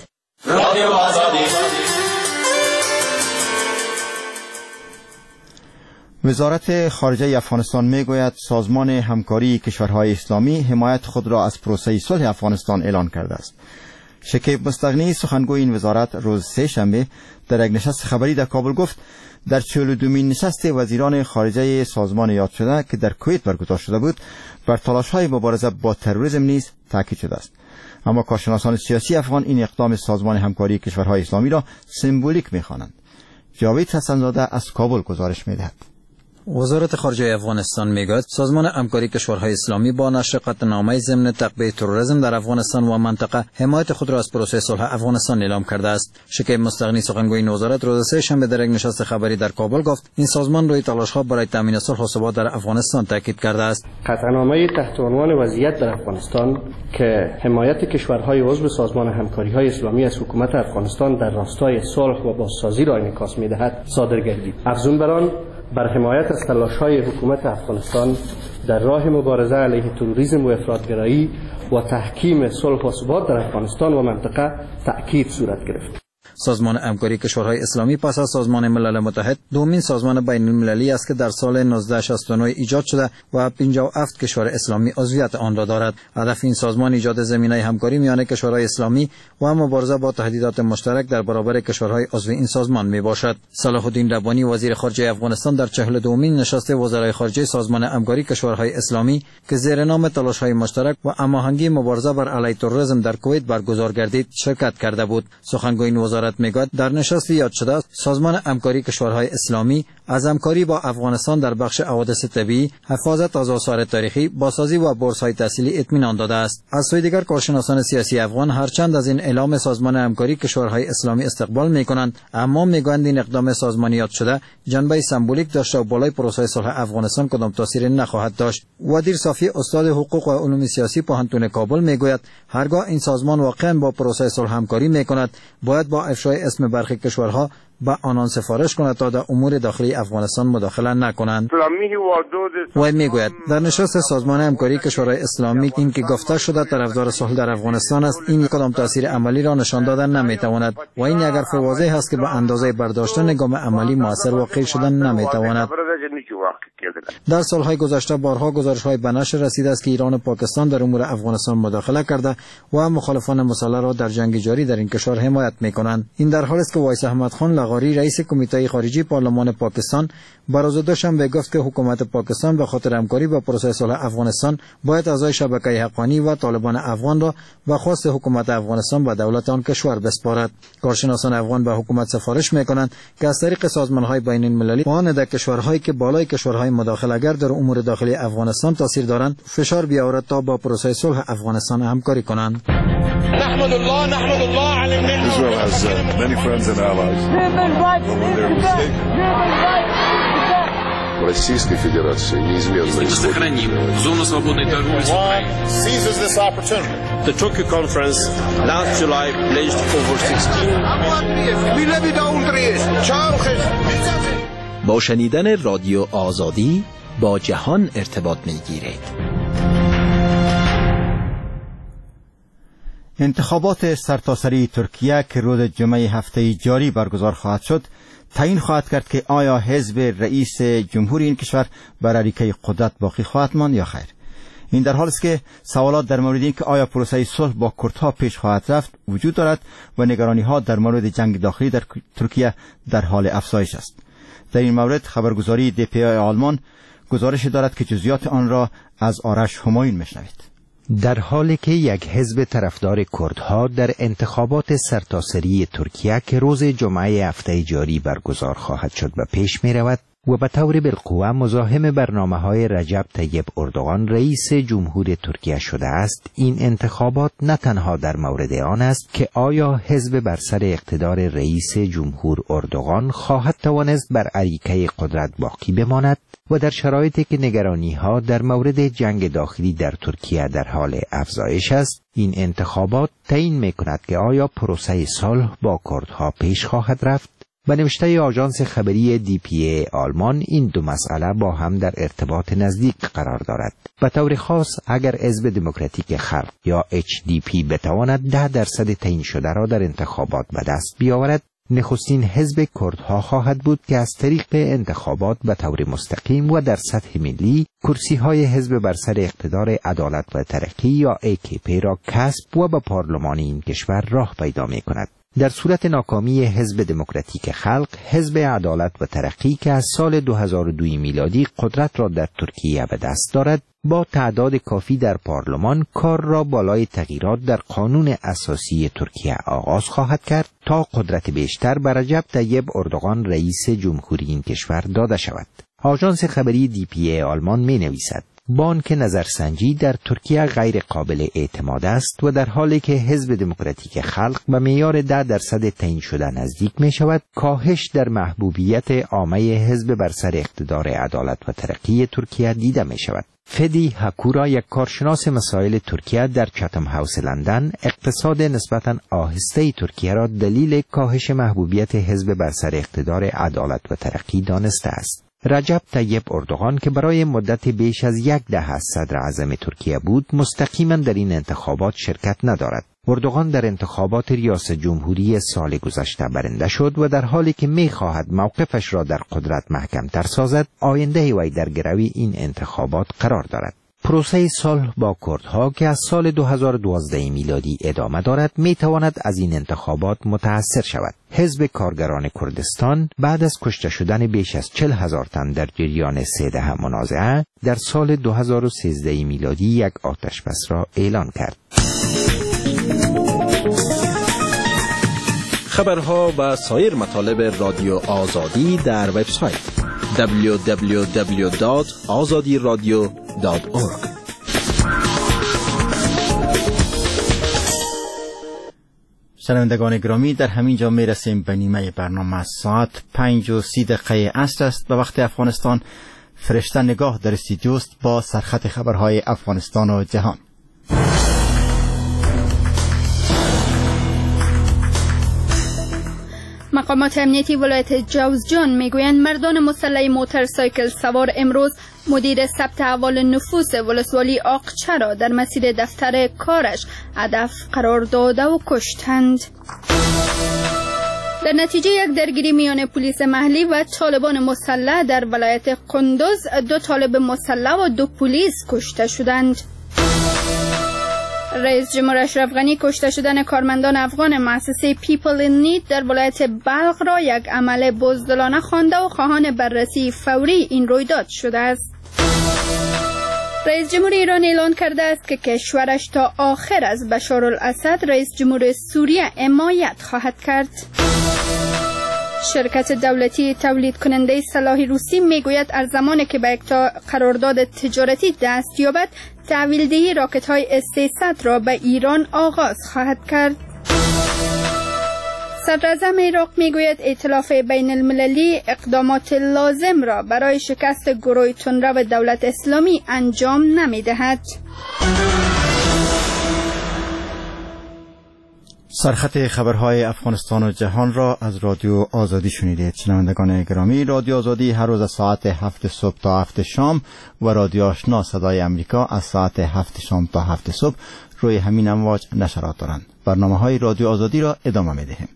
وزارت خارجه افغانستان میگوید سازمان همکاری کشورهای اسلامی حمایت خود را از پروسه صلح افغانستان اعلان کرده است. شکیب مستغنی سخنگوی این وزارت روز سه شنبه در یک نشست خبری در کابل گفت در چهل و دومین نشست وزیران خارجه سازمان یاد شده که در کویت برگزار شده بود بر تلاش‌های مبارزه با تروریسم نیز تاکید شده است. اما کارشناسان سیاسی افغان این اقدام سازمان همکاری کشورهای اسلامی را سمبولیک می‌خوانند. جاوید حسن‌زاده از کابل گزارش می‌دهد. وزارت خارجه افغانستان میگوید سازمان همکاری کشورهای اسلامی با نشر قطعنامه ضمن تقویه تروریسم در افغانستان و منطقه حمایت خود را از پروسه صلح افغانستان اعلام کرده است. شکیب مستغنی سخنگوی این وزارت روز سه شنبه در یک نشست خبری در کابل گفت این سازمان روی تلاش‌ها برای تامین صلح و ثبات در افغانستان تاکید کرده است. قطعنامه تحت عنوان وضعیت در افغانستان که حمایت کشورهای عضو سازمان همکاری‌های اسلامی از حکومت افغانستان در راستای صلح و بازسازی را انعکاس می‌دهد صادر گردید. افزون بر آن بر حمایت از تلاش‌های حکومت افغانستان در راه مبارزه علیه تروریسم و افراط‌گرایی و تحکیم صلح و ثبات در افغانستان و منطقه تأکید صورت گرفت. سازمان همکاری کشورهای اسلامی پس از سازمان ملل متحد دومین سازمان بین المللی است که در سال نوزده شصت و نه ایجاد شده و پنجاه و هفت کشور اسلامی عضویت آن را دارد. هدف این سازمان ایجاد زمینه همکاری میان کشورهای اسلامی و مبارزه با تهدیدات مشترک در برابر کشورهای عضو این سازمان می باشد. صلاح الدین ربانی وزیر خارجه افغانستان در چهل و دومین نشست وزرای خارجه سازمان همکاری کشورهای اسلامی که زیر نام تلاش‌های مشترک و هماهنگی مبارزه بر علیه تروریسم در کویت برگزار گردید شرکت کرده بود. سخنگوی این وزارت میگوید در نشست یاد شده سازمان همکاری کشورهای اسلامی از همکاری با افغانستان در بخش حوادث طبیعی، حفاظت از آثار تاریخی، بازسازی و بورس‌های تحصیلی اطمینان داده است. از سوی دیگر کارشناسان سیاسی افغان هرچند از این اعلام سازمان همکاری کشورهای اسلامی استقبال می‌کنند، اما می‌گویند این اقدام سازمانیات شده جنبه سمبولیک داشته و بالای پروسه صلح افغانستان کدام تأثیری نخواهد داشت. ودیر صافی استاد حقوق و علوم سیاسی پوهنتون کابل میگوید هرگاه این سازمان واقعا با پروسه صلح همکاری میکند، باید با افشای اسم برخی کشورها با آنان سفارش کند تا در امور داخلی افغانستان مداخله نکنند. و میگوید در نشست سازمان همکاری کشورهای اسلامی این که گفته شده طرفدار صلح در افغانستان است، این کدام تاثیر عملی را نشان دادن نمیتواند و این اگر واضح است که به اندازه برداشتن گام عملی موثر واقع شدن نمیتواند. در سالهای گذشته بارها گزارش‌های به نشر رسیده است که ایران و پاکستان در امور افغانستان مداخله کرده و مخالفان مسلح را در جنگ جاری در این کشور حمایت می‌کنند. این در حالی است که وایس احمد خان لغاری رئیس کمیته خارجی پارلمان پاکستان بر روز دوشنبه گفت که حکومت پاکستان به خاطر همکاری با پروسه صلح افغانستان باید اعضای شبکه حقانی و طالبان افغان را به خواست حکومت افغانستان به دولت آن کشور بسپارد. کارشناسان افغان به حکومت سفارش می‌کنند که از طریق سازمان‌های بین‌المللی و آن در کشورهایی که بالای کشورهای مداخله‌گر در امور داخلی افغانستان تاثیر دارند فشار بیاورد تا با پروسه صلح افغانستان همکاری کنند. نحمد الله نحمد الله علی المنه. Israel has uh, many friends and allies. Российской Федерации неизменно сохраним зону свободной торговли с Украиной. Seizes this opportunity. The Tokyo conference last July pledged over sixteen. با شنیدن رادیو آزادی با جهان ارتباط می‌گیرید. انتخابات سرتاسری ترکیه که روز جمعه هفته جاری برگزار خواهد شد تعیین خواهد کرد که آیا حزب رئیس جمهوری این کشور بر اریکه قدرت باقی خواهد ماند یا خیر. این در حالی است که سوالات در مورد اینکه آیا پروسه صلح با کردها پیش خواهد رفت وجود دارد و نگرانی‌ها در مورد جنگ داخلی در ترکیه در حال افزایش است. در این مورد خبرگزاری دی پی آی آلمان گزارش دارد که جزئیات آن را از آرش همایون میشنوید. در حالی که یک حزب طرفدار کردها در انتخابات سرتاسری ترکیه که روز جمعه هفته جاری برگزار خواهد شد و پیش می رود و به طور بالقوه مزاحم برنامه‌های رجب طیب اردوغان رئیس جمهور ترکیه شده است، این انتخابات نه تنها در مورد آن است که آیا حزب بر سر اقتدار رئیس جمهور اردوغان خواهد توانست بر اریکه قدرت باقی بماند و در شرایطی که نگرانی‌ها در مورد جنگ داخلی در ترکیه در حال افزایش است، این انتخابات تعیین می‌کند که آیا پروسه صلح با کردها پیش خواهد رفت. به نوشته آژانس خبری دی پی ای آلمان این دو مسئله با هم در ارتباط نزدیک قرار دارد. به طور خاص اگر حزب دموکراتیک خلق یا اچ دی پی بتواند ده درصد تعیین شده را در انتخابات به دست بیاورد، نخستین حزب کردها خواهد بود که از طریق انتخابات به طور مستقیم و در سطح ملی کرسی‌های حزب بر سر اقتدار عدالت و ترقی یا ای کی پی را کسب و به پارلمان این کشور راه پیدا می‌کند. در صورت ناکامی حزب دموکراتیک خلق، حزب عدالت و ترقی که از سال دو هزار و دو میلادی قدرت را در ترکیه به دست دارد، با تعداد کافی در پارلمان کار را بالای تغییرات در قانون اساسی ترکیه آغاز خواهد کرد تا قدرت بیشتر بر رجب طیب اردوغان رئیس جمهوری این کشور داده شود. آژانس خبری دی پی ای آلمان می نویسد بانک نظرسنجی در ترکیه غیر قابل اعتماد است و در حالی که حزب دموکراتیک خلق به معیار ده درصد تعیین شده نزدیک می شود، کاهش در محبوبیت عامه حزب بر سر اقتدار عدالت و ترقی ترکیه دیده می شود. فدی هکورا، یک کارشناس مسائل ترکیه در چاتم هاوس لندن، اقتصاد نسبتاً آهسته ترکیه را دلیل کاهش محبوبیت حزب بر سر اقتدار عدالت و ترقی دانسته است. رجب طیب اردوغان که برای مدت بیش از یک دهه از صدر اعظم ترکیه بود، مستقیما در این انتخابات شرکت ندارد. اردوغان در انتخابات ریاست جمهوری سال گذشته برنده شد و در حالی که می خواهد موقفش را در قدرت محکم تر سازد، آینده وی در گروی این انتخابات قرار دارد. پروسه صلح با کردها که از سال دو هزار و دوازده میلادی ادامه دارد می تواند از این انتخابات متأثر شود. حزب کارگران کردستان بعد از کشته شدن بیش از چهل هزار تن در جریان سه دهه منازعه در سال دو هزار و سیزده میلادی یک آتشبس را اعلان کرد. خبرها و سایر مطالب رادیو آزادی در وبسایت دبلیو دبلیو دبلیو دات آزادی رادیو دات اورگ. شنوندگان گرامی، در همین جا می رسیم به نیمه برنامه. ساعت پنج و سی دقیقه عصر است به وقت افغانستان. فرشته نگاه در استودیوست با سرخط خبرهای افغانستان و جهان. مقامات امنیتی ولایت جوزجان میگویند مردان مسلح موتورسایکل سوار امروز مدیر ثبت احوال نفوس ولسوالی آقچه را در مسیر دفتر کارش هدف قرار داده و کشتند. در نتیجه یک درگیری میان پلیس محلی و طالبان مسلح در ولایت قندوز، دو طالب مسلح و دو پلیس کشته شدند. رئیس جمهور اشرف غنی کشته شدن کارمندان افغان مؤسسه پیپل این نید در ولایت بلخ را یک عمل بزدلانه خوانده و خواهان بررسی فوری این رویداد شده است. رئیس جمهور ایران اعلان کرده است که کشورش تا آخر از بشار الاسد رئیس جمهور سوریه حمایت خواهد کرد. شرکت دولتی تولید کننده سلاح روسی میگوید از زمانی که به یک قرارداد تجارتی دست یابد تحویل دهی راکت های اس سیصد را به ایران آغاز خواهد کرد. صدراعظم عراق میگوید ائتلاف بین المللی اقدامات لازم را برای شکست گروه تندرو دولت اسلامی انجام نمیدهد. سرخط خبرهای افغانستان و جهان را از رادیو آزادی شنیدید. شنوندگان گرامی، رادیو آزادی هر روز از ساعت هفت صبح تا هفت شام و رادیو آشنا صدای امریکا از ساعت هفت شام تا هفت صبح روی همین امواج نشرات دارند. برنامه های رادیو آزادی را ادامه می دهیم.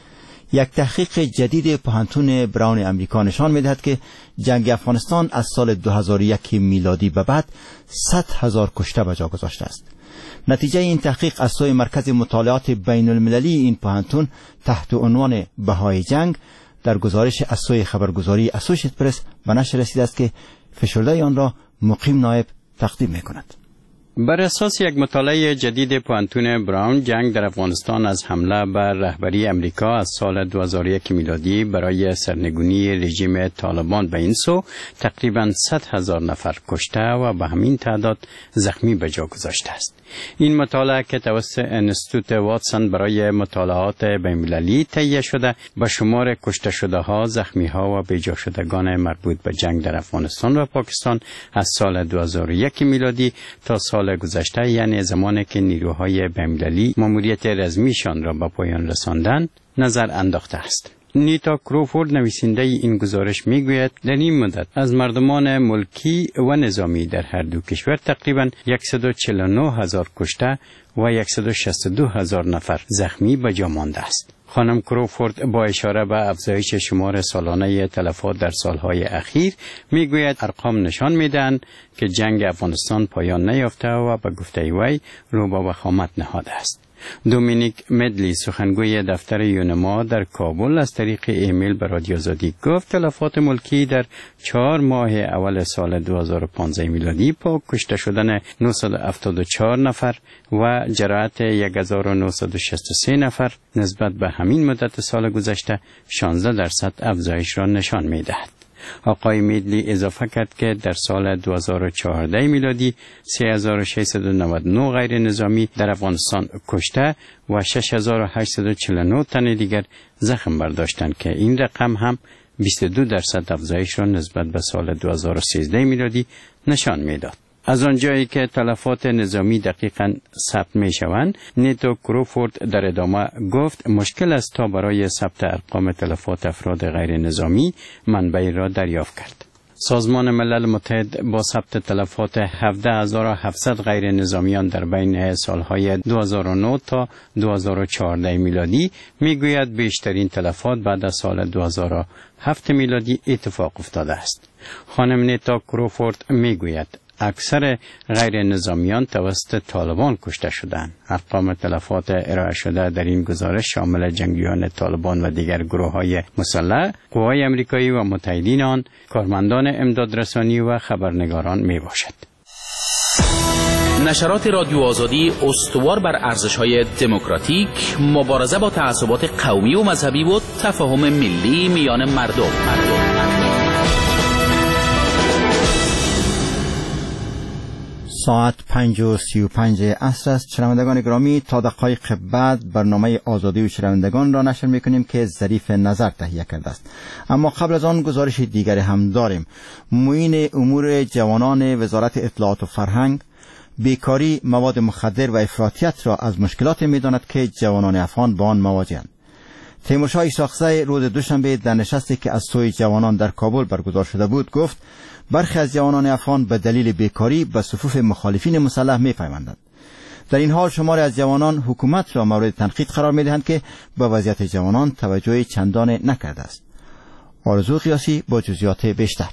یک تحقیق جدید پوهنتون براون امریکا نشان می دهد که جنگ افغانستان از سال دو هزار و یک میلادی به بعد صد هزار کشته به جا گذاشته است. نتیجه این تحقیق از سوی مرکز مطالعات بین المللی این پوهنتون تحت عنوان بهای جنگ در گزارش از سوی خبرگزاری اسوشیت پرس به نشر رسیده است که فشرده آن را مقیم نایب تقدیم می کند. بر اساس یک مطالعه جدید پوهنتون براون، جنگ در افغانستان از حمله بر رهبری امریکا از سال دو هزار و یک میلادی برای سرنگونی رژیم طالبان به این سو تقریباً صد هزار نفر کشته و به همین تعداد زخمی به جا گذاشته است. این مطالعه که توسط انستیتوت واتسون برای مطالعات بین‌المللی تهیه شده به شمار کشته شده ها، زخمی ها و به جا شدگان مربوط به جنگ در افغانستان و پاکستان از سال دو هزار و یک میلادی تا سال گذشته، یعنی زمانی که نیروهای بین‌المللی ماموریت رزمیشان را به پایان رساندند، نظر انداخته است. نیتا کروفورد نویسنده این گزارش میگوید در این مدت از مردمان ملکی و نظامی در هر دو کشور تقریباً صد و چهل و نه هزار کشته و صد و شصت و دو هزار نفر زخمی به جا مانده است. خانم کروفورد با اشاره به افزایش شمار سالانه تلفات در سالهای اخیر میگوید ارقام نشان میدهند که جنگ افغانستان پایان نیافته و به گفته وی رو به وخامت نهاده است. دومینیک مدلی، سخنگوی دفتر یونما در کابل، از طریق ایمیل به رادیو آزادی گفت تلفات ملکی در چهار ماه اول سال دو هزار و پانزده میلادی با کشته شدن نهصد و هفتاد و چهار نفر و جراحت هزار و نهصد و شصت و سه نفر نسبت به همین مدت سال گذشته شانزده درصد افزایش را نشان می‌دهد. آقای میدلی اضافه کرد که در سال دو هزار و چهارده میلادی سه هزار و ششصد و نود و نه غیر نظامی در افغانستان کشته و شش هزار و هشتصد و چهل و نه تن دیگر زخم برداشتند که این رقم هم بیست و دو درصد افزایش را نسبت به سال دو هزار و سیزده میلادی نشان میداد. از آنجایی که تلفات نظامی دقیقاً ثبت می شوند، نیتا کروفورد در ادامه گفت مشکل است تا برای ثبت ارقام تلفات افراد غیر نظامی منبعی را دریافت کرد. سازمان ملل متحد با ثبت تلفات هفده هزار و هفتصد غیر نظامیان در بین سالهای دو هزار و نه تا دو هزار و چهارده میلادی میگوید بیشترین تلفات بعد از سال دو هزار و هفت میلادی اتفاق افتاده است. خانم نیتا کروفورد میگوید اکثر غیر نظامیان توسط طالبان کشته شدند. ارقام تلفات ارائه شده در این گزارش شامل جنگیان طالبان و دیگر گروه‌های مسلح، قوای امریکایی و متحدین آن، کارمندان امدادرسانی و خبرنگاران می باشد. نشرات رادیو آزادی استوار بر ارزش‌های دموکراتیک، مبارزه با تعصبات قومی و مذهبی و تفاهم ملی میان مردم. مردم. ساعت پنج و سی و پنج عصر است. شنوندگان گرامی، تا دقایق بعد برنامه آزادی و شنوندگان را نشر میکنیم که ظریف نظر تهیه کرده است. اما قبل از آن گزارش دیگری هم داریم. معین امور جوانان وزارت اطلاعات و فرهنگ بیکاری، مواد مخدر و افراطیت را از مشکلات می‌داند که جوانان افغان با آن مواجه‌اند. تیمورشاه ایساقزی روز دوشنبه در نشستی که از سوی جوانان در کابل برگزار شده بود گفت برخی از جوانان افغان به دلیل بیکاری به صفوف مخالفین مسلح می‌پیوندند. در این حال شماری از جوانان حکومت را مورد تنقید قرار می‌دهند که به وضعیت جوانان توجه چندان نکرده است. آرزو قیاسی با جزئیات بیشتر.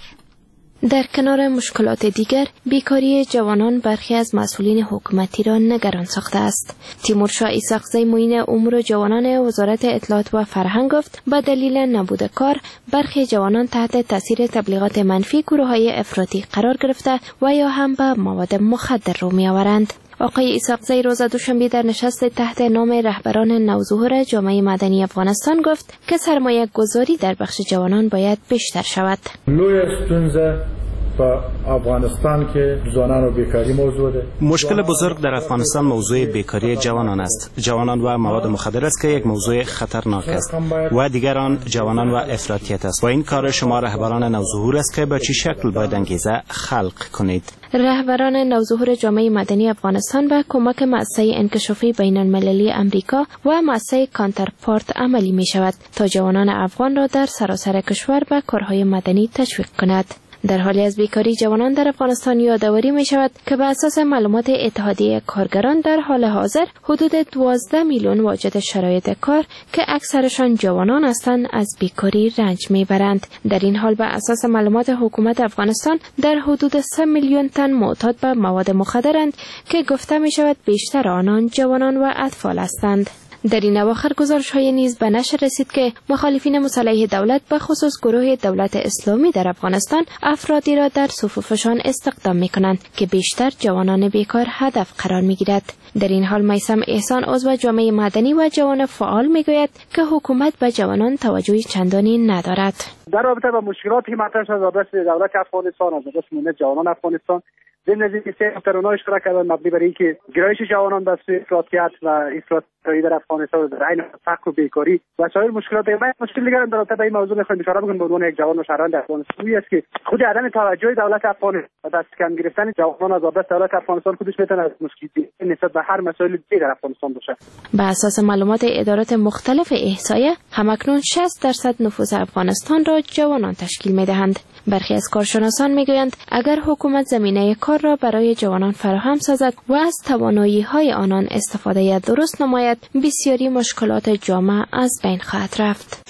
در کنار مشکلات دیگر، بیکاری جوانان برخی از مسئولین حکومتی را نگران ساخته است. تیمورشاه ایساقزی معین امور جوانان وزارت اطلاعات و فرهنگ گفت با دلیل نبود کار برخی جوانان تحت تاثیر تبلیغات منفی گروه‌های افراطی قرار گرفته و یا هم به مواد مخدر رو می‌آورند. آقای ایساقزی روز دوشنبه در نشست تحت نام رهبران نوظهور جامعه مدنی افغانستان گفت که سرمایه گذاری در بخش جوانان باید بیشتر شود. لوی ستونزه با افغانستان که زنان و بیکاری موضوع ده. مشکل بزرگ در افغانستان موضوع بیکاری جوانان است. جوانان و مواد مخدر است که یک موضوع خطرناک است و دیگران جوانان و افراطیت است و این کار شما رهبران نوظهور است که به چه شکل باید انگیزه خلق کنید. رهبران نوظهور جامعه مدنی افغانستان به کمک مؤسسه انکشافی بین المللی امریکا و مؤسسه کانترپارت عملی می شود تا جوانان افغان را در سراسر کشور به کارهای مدنی تشویق کند. در حالی از بیکاری جوانان در افغانستان یادآوری می شود که به اساس معلومات اتحادیه کارگران در حال حاضر حدود دوازده میلیون واجد شرایط کار که اکثرشان جوانان هستند از بیکاری رنج می برند. در این حال به اساس معلومات حکومت افغانستان در حدود سه میلیون تن معتاد به مواد مخدرند که گفته می شود بیشتر آنان جوانان و اطفال هستند. در این اواخر گزارش‌های نیز به نشر رسید که مخالفین مسلح دولت به خصوص گروه دولت اسلامی در افغانستان افرادی را در صفوفشان استخدام می‌کنند که بیشتر جوانان بیکار هدف قرار می‌گیرد. در این حال میثم احسان عضو جامعه مدنی و جوان فعال می‌گوید که حکومت به جوانان توجه چندانی ندارد. در رابطه با مشکلاتی که مطرح شد از دولت افغانستان از دست جوانان افغانستان ضمن از اینکه سه ترانه اشتراک کردن مبنی بر اینکه گرایش جوانان به سوی افراطیت و افراطی در افغانستان در عین فقر و بیکاری و سایر مشکلات دیگر مشکل دیگر در رابطه با این موضوع می‌خوایم اشاره بکنیم به عنوان یک جوان و شهروند افغانستانی است که خود عدم توجه دولت افغانستان و دست کم گرفتن جوانان از دست دولت افغانستان خودش میتونه از مشکلی نسبت به هر مسائل دیگر در افغانستان باشه. به اساس معلومات ادارات مختلف احصایه همکنون شصت درصد نفوذ افغانستان را جوانان تشکیل می‌دهند. برخی از کارشناسان میگویند اگر حکومت زمینه کار را برای جوانان فراهم سازد و از توانایی‌های آنان استفاده درست نماید بسیاری مشکلات جامعه از بین خواهد رفت.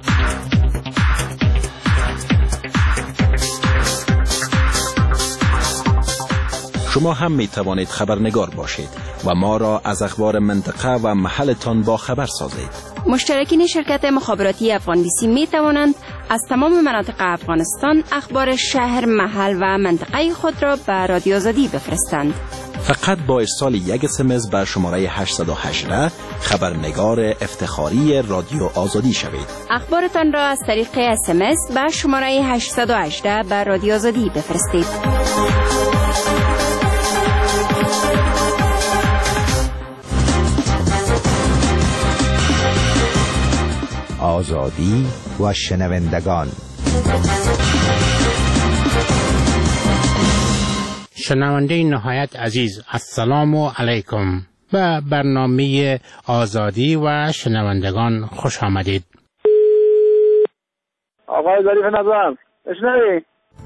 شما هم می توانید خبرنگار باشید و ما را از اخبار منطقه و محلتان با خبر سازید. مشترکین شرکت مخابراتی افغان بی سی می توانند از تمام مناطق افغانستان اخبار شهر، محل و منطقه خود را به رادیو آزادی بفرستند. فقط با ارسال یک اس ام اس بر شماره هشت صفر هشت خبرنگار افتخاری رادیو آزادی شوید. اخبارتان را از طریق اس ام اس بر شماره هشت صفر هشت بر رادیو آزادی بفرستید. آزادی و شنوندگان. شنونده نهایت عزیز، السلام علیکم. به برنامه آزادی و شنوندگان خوش آمدید. آقای ظریف نظر اشنوی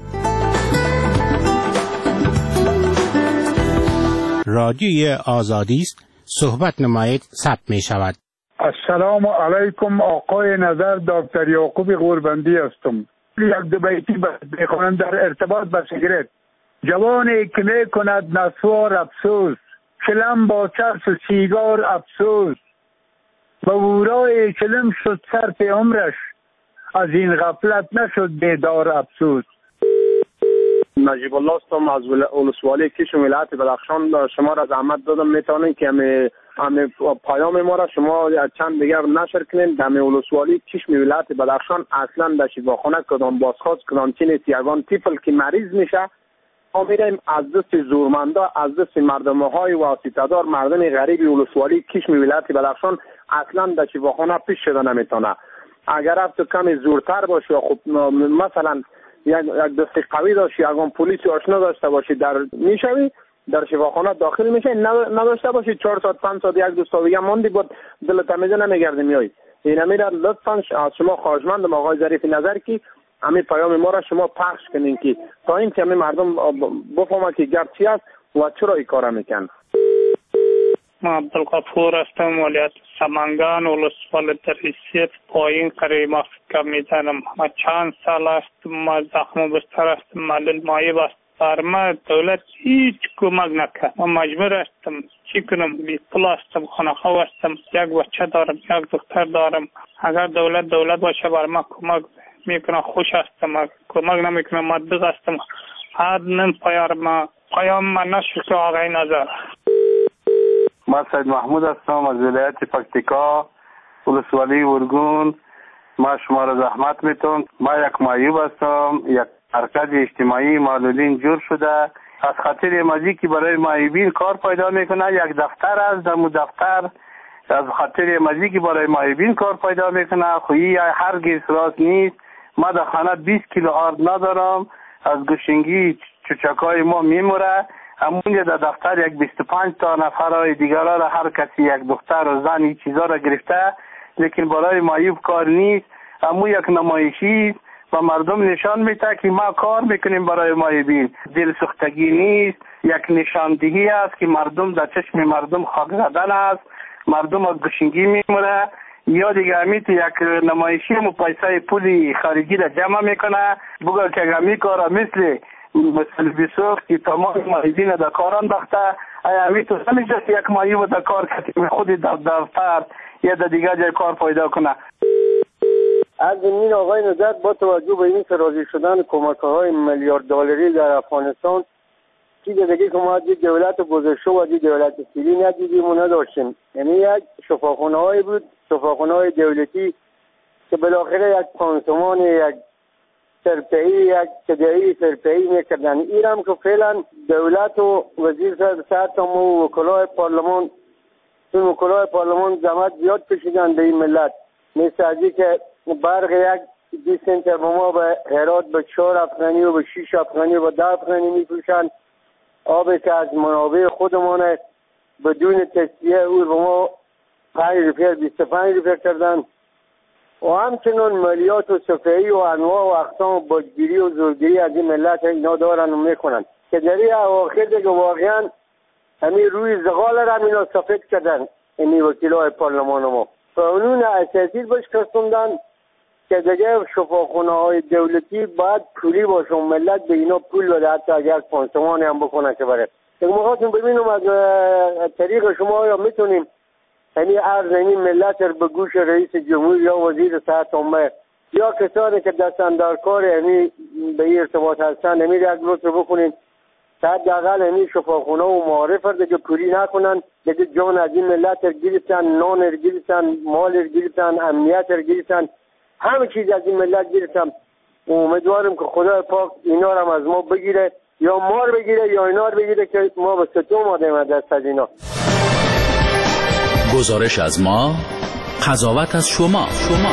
رادیوی آزادی است، صحبت نمایید، ثبت می شود. السلام علیکم. آقای نظر دکتر یعقوب غوربندی هستم. یک دو بیتی بخوانم در ارتباط با سیگرت. جوانی که می کند نسوار افسوس، چلم با چرس و سیگار افسوس، به ورای چلم شد صرف عمرش، از این غفلت نشد بیدار افسوس. نجیب الله هستم از ولسوالی کیش ولایت بدخشان. شما را زحمت دادم میتونین که همه همه پیام ما را شما چند دیگر نشر کنین. در ولسوالی کیش ولایت بدخشان اصلا در شفاخانه کدام بازخواست کدام چین یگان طفل که مریض میشه ما میریم از دست زورمندا، از دست مردم های واسطه‌دار، مردم غریب ولسوالی کشم ولایت بدخشان اصلا در شفاخانه پیش شده نمیتونه. اگر افت کمی زورتر باشه، خب مثلا یک دست قوی داشتی، اگر پلیس آشنا داشته باشی در میشوی در شفاخانه داخل میشه، نداشته باشی چهار ساعت پنج ساعت یک دو ساعت دیگه ماندی بود دلت میزه نمیگردی میای. این میره لطفا از شما خواهشمندم آقای ظریف نظر کی همین پیام ما را شما پخش کنین که تا اینکه همین مردم بفهمن که گپ چی است و چرا این کارا میکنن. ما عبدالغفور هستم، ولایت سمنگان، ولسوالی دریسیت پایین قریب افکا میزنم. ما چند سال است ما زخم و بستر است، معلل مایب است. بر ما دولت هیچ کمک نکرد. ما مجبور هستم چی کنم، بی پول هستم، خانخواه هستم، یک بچه دارم، یک دختر دارم. اگر دولت دولت باشه بر ما کمک میکنه خوش هستم، کمک نمیکنه مدبق هستم. حد نم پیار ما پیام ما نشد آقای نظر. ما سید محمود هستم از ولایت پکتیکا، ولسوالی ورگون. ما شما را زحمت میتونم. ما یک معیوب هستم، یک حرکت اجتماعی معلولین جور شده. از خاطر مزی که برای معیوبین کار پیدا میکنه، یک دفتر است، در دفتر از خاطر مزی که برای معیوبین کار پیدا میکنه، خویی هرگز راست نیست. ما در خانه بیست کیلو آرد ندارم، از گوشنگی چوچکای ما میموره. همونجا در دفتر یک بیست و پنج تا نفرای دیگرها را هر کسی یک دختر و زن این چیزا را گرفته، لیکن برای معیوب کار نیست. همون یک نمایشی و مردم نشان میده که ما کار میکنیم برای معیوبین. دل سوختگی نیست، یک نشاندهی است که مردم در چشم مردم خاک زدن است. مردم از گوشنگی میموره یا دیگه امیت یک نمایشی و پیسه پولی خارجی را جمع میکنه بگو که امی کارا مثل مثل بسوخت که تمام معیوبین در کاران بخته. امی تو نمیشه یک معیوب در کار کسی خود در دفتر یا در دیگه جای کار پیدا کنه. از این آقای نظر با توجه به این فرازی شدن کمک های میلیارد دلاری در افغانستان چیز دیگه که ما از دولت گذشته و از دولت فعلی ندیدیم و نداشتیم. یعنی یک شفاخانه هایی بود، شفاخانه های دولتی که بالاخره یک پانسمان، یک سرپهی، یک تداعی سرپهی میکردن. این هم که فعلا دولت و وزیر صحت و وکلای پارلمان این وکلای پارلمان زحمت زیاد کشیدن به این ملت. مثل ازی که برق یک دیسنتر به ما به هرات به چهار افغانی و به شیش افغانی و به ده افغانی میفروشن. آبی که از منابع خودمانه بدون تصفیه او به ما پنج روپیه بیست و پنج روپیه کردن. و همچنان مالیات و صفحه‌ای و انواع و اقسام باجگیری و زورگیری از این ملت اینا دارن و میکنن که در این اواخر دیگه واقعا همین روی زغال را اینا سفید کردن. این وکیلای پارلمان ما قانون اساسی باش کستوندن که دیگه شفاخانه های دولتی باید پولی باشه و ملت به اینا پول بده، حتی اگر پانسمان هم بکنن که بره. دیگه مخواستم ببینم از طریق شما یا میتونیم یعنی عرض این ملت رو به گوش رئیس جمهور یا وزیر صحت عامه یا کسانی که دستن در کار یعنی به این ارتباط هستن امیر یک لطف بکنین تا حداقل یعنی شفاخانه و معارف رو دیگه پولی نکنن، دیگه جان از این ملت رو گرفتن، نان رو گرفتن، مال رو گرفتن، امنیت رو گرفتن، همه چیز از این ملت گرفتن. امیدوارم که خدا پاک اینا رو از ما بگیره یا ما رو بگیره یا اینا رو بگیره که ما به ستم آدم دست از اینا. گزارش از ما، قضاوت از شما. شما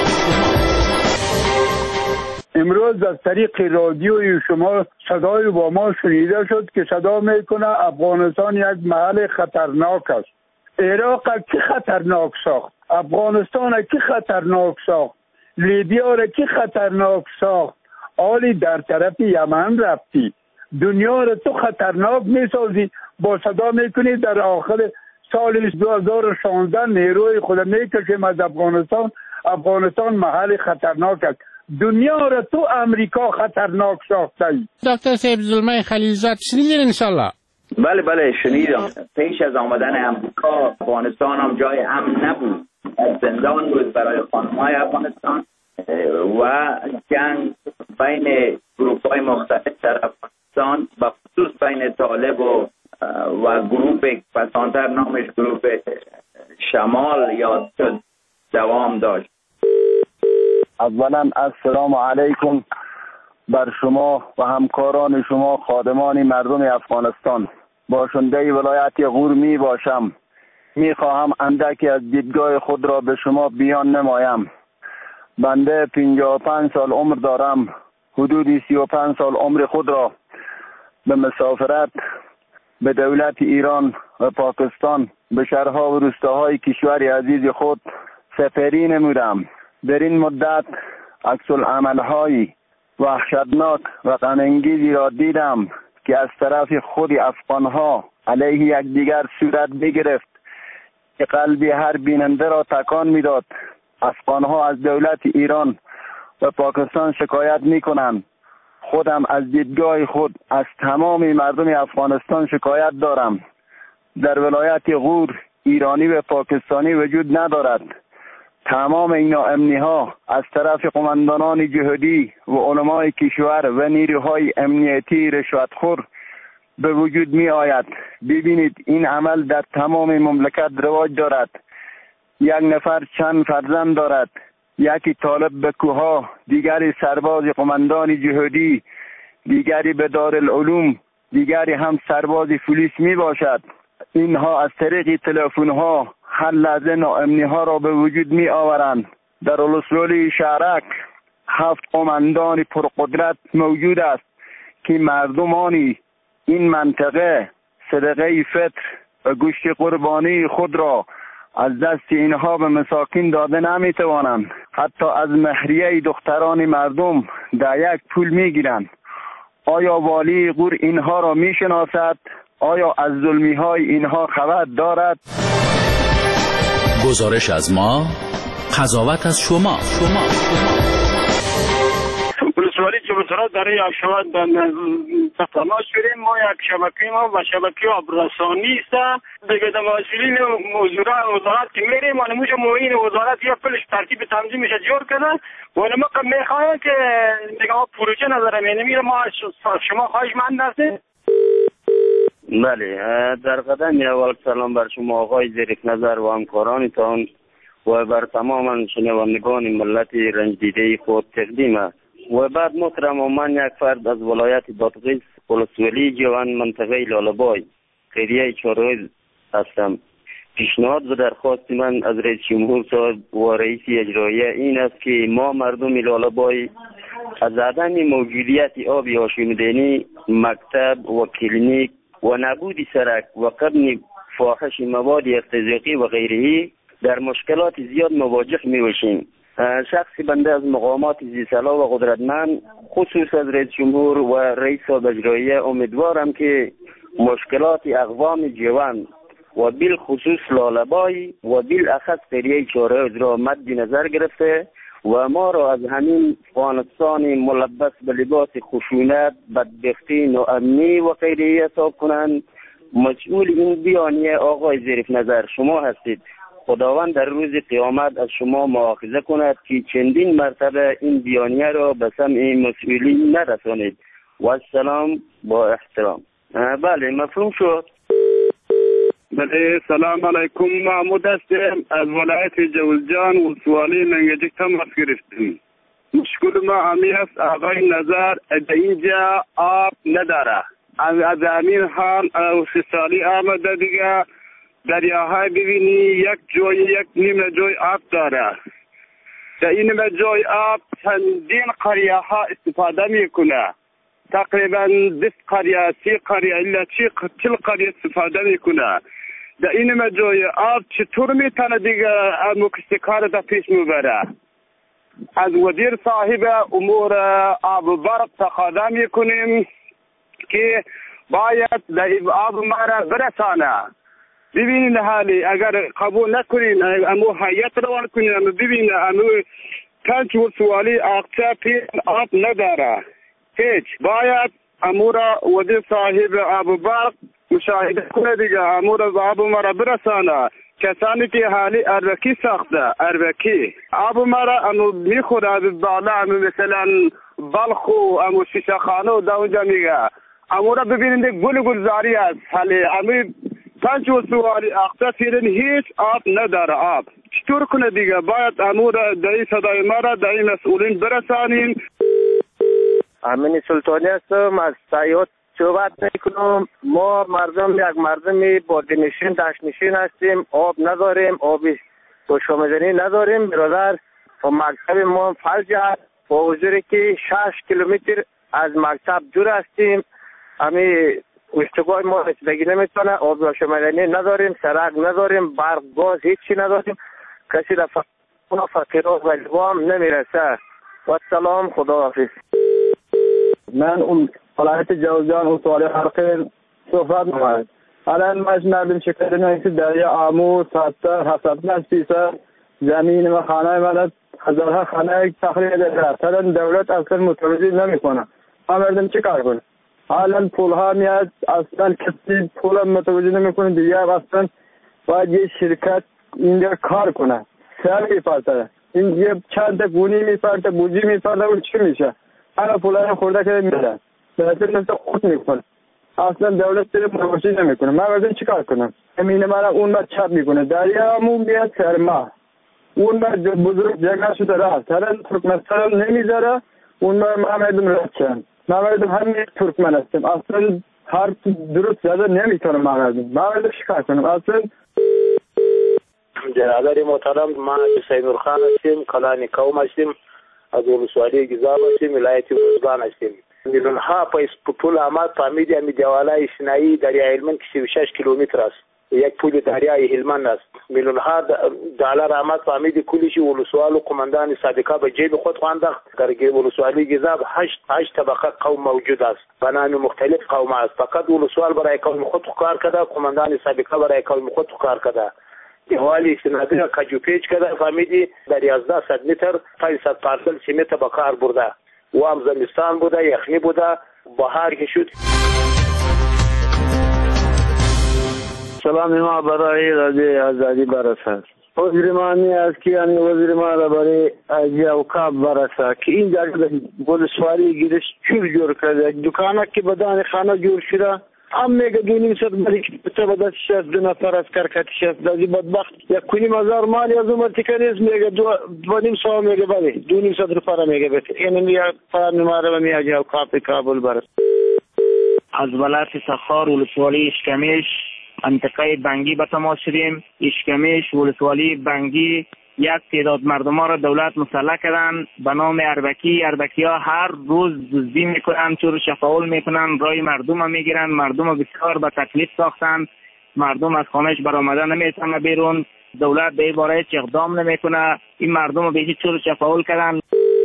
امروز از طریق رادیوی شما صدای با ما شنیده شد که صدا میکنه افغانستان یک محل خطرناک است. عراق کی خطرناک ساخت؟ افغانستان کی خطرناک ساخت؟ لیبیا را کی خطرناک ساخت؟ حالی در طرف یمن رفتی، دنیا را تو خطرناک میسازی. با صدا میکنی در آخر سال دو هزار و شانزده نیروی خود میکشیم از افغانستان. افغانستان محل خطرناک است. دنیا را تو امریکا خطرناک ساخته ای. دکتر سیب زلمه خلیلزاد شنیدین انشالله؟ بله بله شنیدم. پیش از آمدن امریکا افغانستان هم جای امن نبود، زندان بود برای خانم‌های افغانستان و جنگ بین گروه‌های مختلف در افغانستان و خصوص بین طالب و و گروه پسانتر نامش گروه شمال یا دوام داشت. اولا السلام علیکم بر شما و همکاران شما خادمان مردم افغانستان. باشنده ولایت غور می باشم. می خواهم اندکی از دیدگاه خود را به شما بیان نمایم. بنده پنجاه و پنج سال عمر دارم. حدود سی و پنج سال عمر خود را به مسافرت به دولت ایران و پاکستان به شهرها و روستاهای کشور عزیز خود سپری نمودم. در این مدت عکس العمل‌های وحشتناک و غم‌انگیزی را دیدم که از طرف خود افغان‌ها علیه یکدیگر صورت بگرفت که قلب هر بیننده را تکان می‌داد. افغان‌ها از دولت ایران و پاکستان شکایت می‌کنند. خودم از دیدگاه خود از تمام مردم افغانستان شکایت دارم. در ولایت غور ایرانی و پاکستانی وجود ندارد. تمام این امنی ها از طرف قماندانان جهادی و علمای کشور و نیروهای امنیتی رشوتخور به وجود می آید. ببینید این عمل در تمام مملکت رواج دارد. یک نفر چند فرزند دارد. یکی طالب به کوها، دیگری سرباز قماندان جهادی، دیگری به دارالعلوم، دیگری هم سرباز پلیس می باشد. اینها از طریق تلفن ها هر لحظه ناامنی ها را به وجود می آورند. در ولسوالی شهرک هفت قماندان پرقدرت موجود است که مردمانی این منطقه صدقه فطر و گوشت قربانی خود را از دست اینها به مساکین داده نمی توانند. حتی از مهریه دختران مردم در یک پول می گیرند. آیا والی غور اینها را می شناسد؟ آیا از ظلمی های اینها خبر دارد؟ گزارش از ما، قضاوت از شما. شما ولسوالی جبرترات داره شما تماس شدیم. ما یک شبکه ما و شبکه آبرسانی است. دیگه در مسئولین وزارت که میریم و نموش موین وزارت یا پلش ترتیب تنظیم میشه جور کنه و نما که میخواهیم که دیگه ما پروژه نظرم یعنی میره ما شما خواهش من هستیم. بله، در قدم اول سلام بر شما آقای زیرک نظر و همکارانتان و بر تمام شنوندگان ملت رنج دیده خود تقدیم است. و بعد محترم من یک فرد از ولایت بادغیس ولسوالی جوان منطقه لاله‌بای قریه چهارروز هستم. پیشنهاد و درخواست من از رئیس جمهور صاحب و رئیس اجرایی این است که ما مردم لاله‌بای از عدم موجودیت آب آشامیدنی، مکتب و کلینیک و نبود سرک و قبل فاحش مواد ارتزاقی و غیره در مشکلات زیاد مواجه می باشیم. شخصی بنده از مقامات زیرسلا و قدرتمند خصوص از رئیس جمهور و رئیس اجرایی امیدوارم که مشکلات اقوام جوان و بالخصوص لاله‌بای و بالاخص قریه چهارروز را مد نظر گرفته و ما را از همین افغانستان ملبس به لباس خشونت، بدبختی، ناامنی و غیره حساب کنند. مسئول این بیانیه آقای زیرک نظر شما هستید. خداوند در روز قیامت از شما مؤاخذه کند که چندین مرتبه این بیانیه را به سمع مسئولین نرسانید. و السلام با احترام. بله مفهوم شد. بله سلام علیکم. محمود هستم از ولایت جوزجان ولسوالی منگجک تماس گرفتیم. مشکل ما همی است آقای نظر در اینجا آب نداره. از همین حال سی سالی آمده دیگه دریاهای ببینی یک جای یک نیم جای آب داره. در این نیم جای آب چندین قریه ها استفاده میکنه. تقریبا بیست قریه سی قریه الا چل قریه استفاده میکنه. در این نیم جای آب چطور میتونه دیگه مکستکار دا پیش میبره؟ از وزیر صاحب امور آب و برق تقاضا میکنیم که باید در آب ما را برسانه. ببینید حالی اگر قبول نکنین امو حیات روان کنین امو ببینید امو پنج ولسوالی اقصا پین آب نداره هیچ. باید امو را وزیر صاحب آب و برق مشاهده کنه دیگه امو را آب ما را برسانه. کسانی که حالی اربکی ساخته اربکی آب ما را امو میخوره از بالا امو مثلا بلخ و امو شیشه خانه و دا اونجا میگه امو را ببینید گل گلزاری است. حالی امو پنج ولسوالی اقصا پیرن هیچ آب نداره. آب چطور کنه دیگه؟ باید امور دایی صدای ما را دایی مسئولین برسانین. امین سلطانی هستم. از سیاحت صحبت میکنم. ما مردم یک مردم بادنشین دشنشین هستیم. آب نداریم، آبی گوشامدنی نداریم. برادر و مکتب ما فلج است، با حضوری که شش کیلومتر از مکتب دور هستیم. امی اشتگاه ما رسیدگی نمیتونه. آب گوشامدنی نداریم، سرک نداریم، برق گاز هیچی نداریم. کسی در فقیرات و لبام نمیرسه. و سلام، خدا حافظ. من اون ولایت جوزجان و سوالی حرقین صحبت نماید. الان ما نردم شکر نایسی دریا آمو ستر هفتاد پنج فیصد زمین و خانه من هزارها خانه تخریب دارد. الان دولت اصلا متوجه نمیکنه. ما مردم چه کار کنه؟ الان پول ها میاد اصلا کسی پول متوجه نمیکنه. دیگه اصلا باید یه شرکت اینجا کار کنه. سر میپرده این یه چند تا گونی میپرده بوجی میپرده و چی میشه؟ هر پولا رو خورده که میدن بهتر مثل خود میکنه. اصلا دولت داره متوجه نمیکنه. من باید چیکار کنم؟ امین مرا اون بعد چپ میکنه. دریامون میاد سرما. اون بعد بزرگ جگه شده رفت. هر ترکمنستان نمیذاره. اون بعد ما مردم رد شدن. ما مردم همین ترکمن هستیم. اصلا هر درست زده نمیتونم ما مردم. ما مردم چیکار کنم؟ اصلا جنابی محترم، ما حسین نورخان هستیم، کلانی قوم هستیم، از ولسوالی گیزاب هستیم، ولایت روزگان هستیم. میلیون ها پیس پول آمد فهمیدی امی دیوالای سینایی دریای هلمند که سی و شش کیلومتر است. یک پول دریای هلمند است. میلیون ها دلار آمد فهمیدی کلیش ولسوال و قماندان صادقا به جیب خود خواندخت. در ولسوالی گیزاب هشت هشت طبقه قوم موجود است. به نام مختلف قوم است. فقط ولسوال برای قوم خود کار کرده، قماندان صادقا برای قوم خود کار کرده. دیوالی سنادر کجو پیچ کرده فهمیدی در یازده صد متر پانصد پارسل سیمت به کار برده. و هم زمستان بوده، یخنی بوده، بهار که شد. سلام ما برای رادیو آزادی برسد. وزیر ما می است که یعنی وزیر ما را برای اوقاف برسد که این جگه ولسوالی گیرش چور جور کرده. دکانه که بدان خانه جور شده. هم میگه دونیم صد مالی که بچه بدست شست دو نفر از کرکتی شست دازی بدبخت یک کنیم هزار مالی از اون تکنیز میگه دو دونیم سوا میگه بله دونیم صد رو پارا میگه بده این میگه پارا نماره و میگه اوقاف کابل برس. از ولایت سخار ولسوالی اشکمیش منطقه بنگی به تماس شدیم. اشکمیش ولسوالی بنگی یک تعداد مردم ها را دولت مسلح کردن به نام اربکی. اربکی ها هر روز دزدی میکنن، چور شفاول میکنن، رای مردم ها میگیرن، مردم ها بسیار به تکلیف ساختن، مردم از خانهش برآمده نمیتونه بیرون، دولت به این باره هیچ اقدام نمیکنه، این مردم ها به هیچ چور شفاول کردن.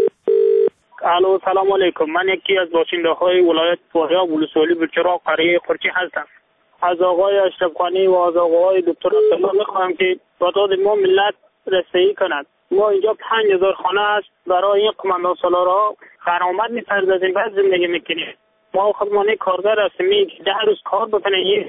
الو سلام علیکم، من یکی از باشنده های ولایت فاریاب ولسوالی بلچراغ قریه خرچی هستم. از آقای اشرف خانی و از آقای دکتر عبدالله میخواهم که تعداد ما ملت رسیدگی کند. ما اینجا پنج هزار خانه است برای این قماندان سالارها خرامت می‌پردازیم، بعد زندگی میکنیم. ما خودمانی کارگر هستیم، ده روز کار بکنیم.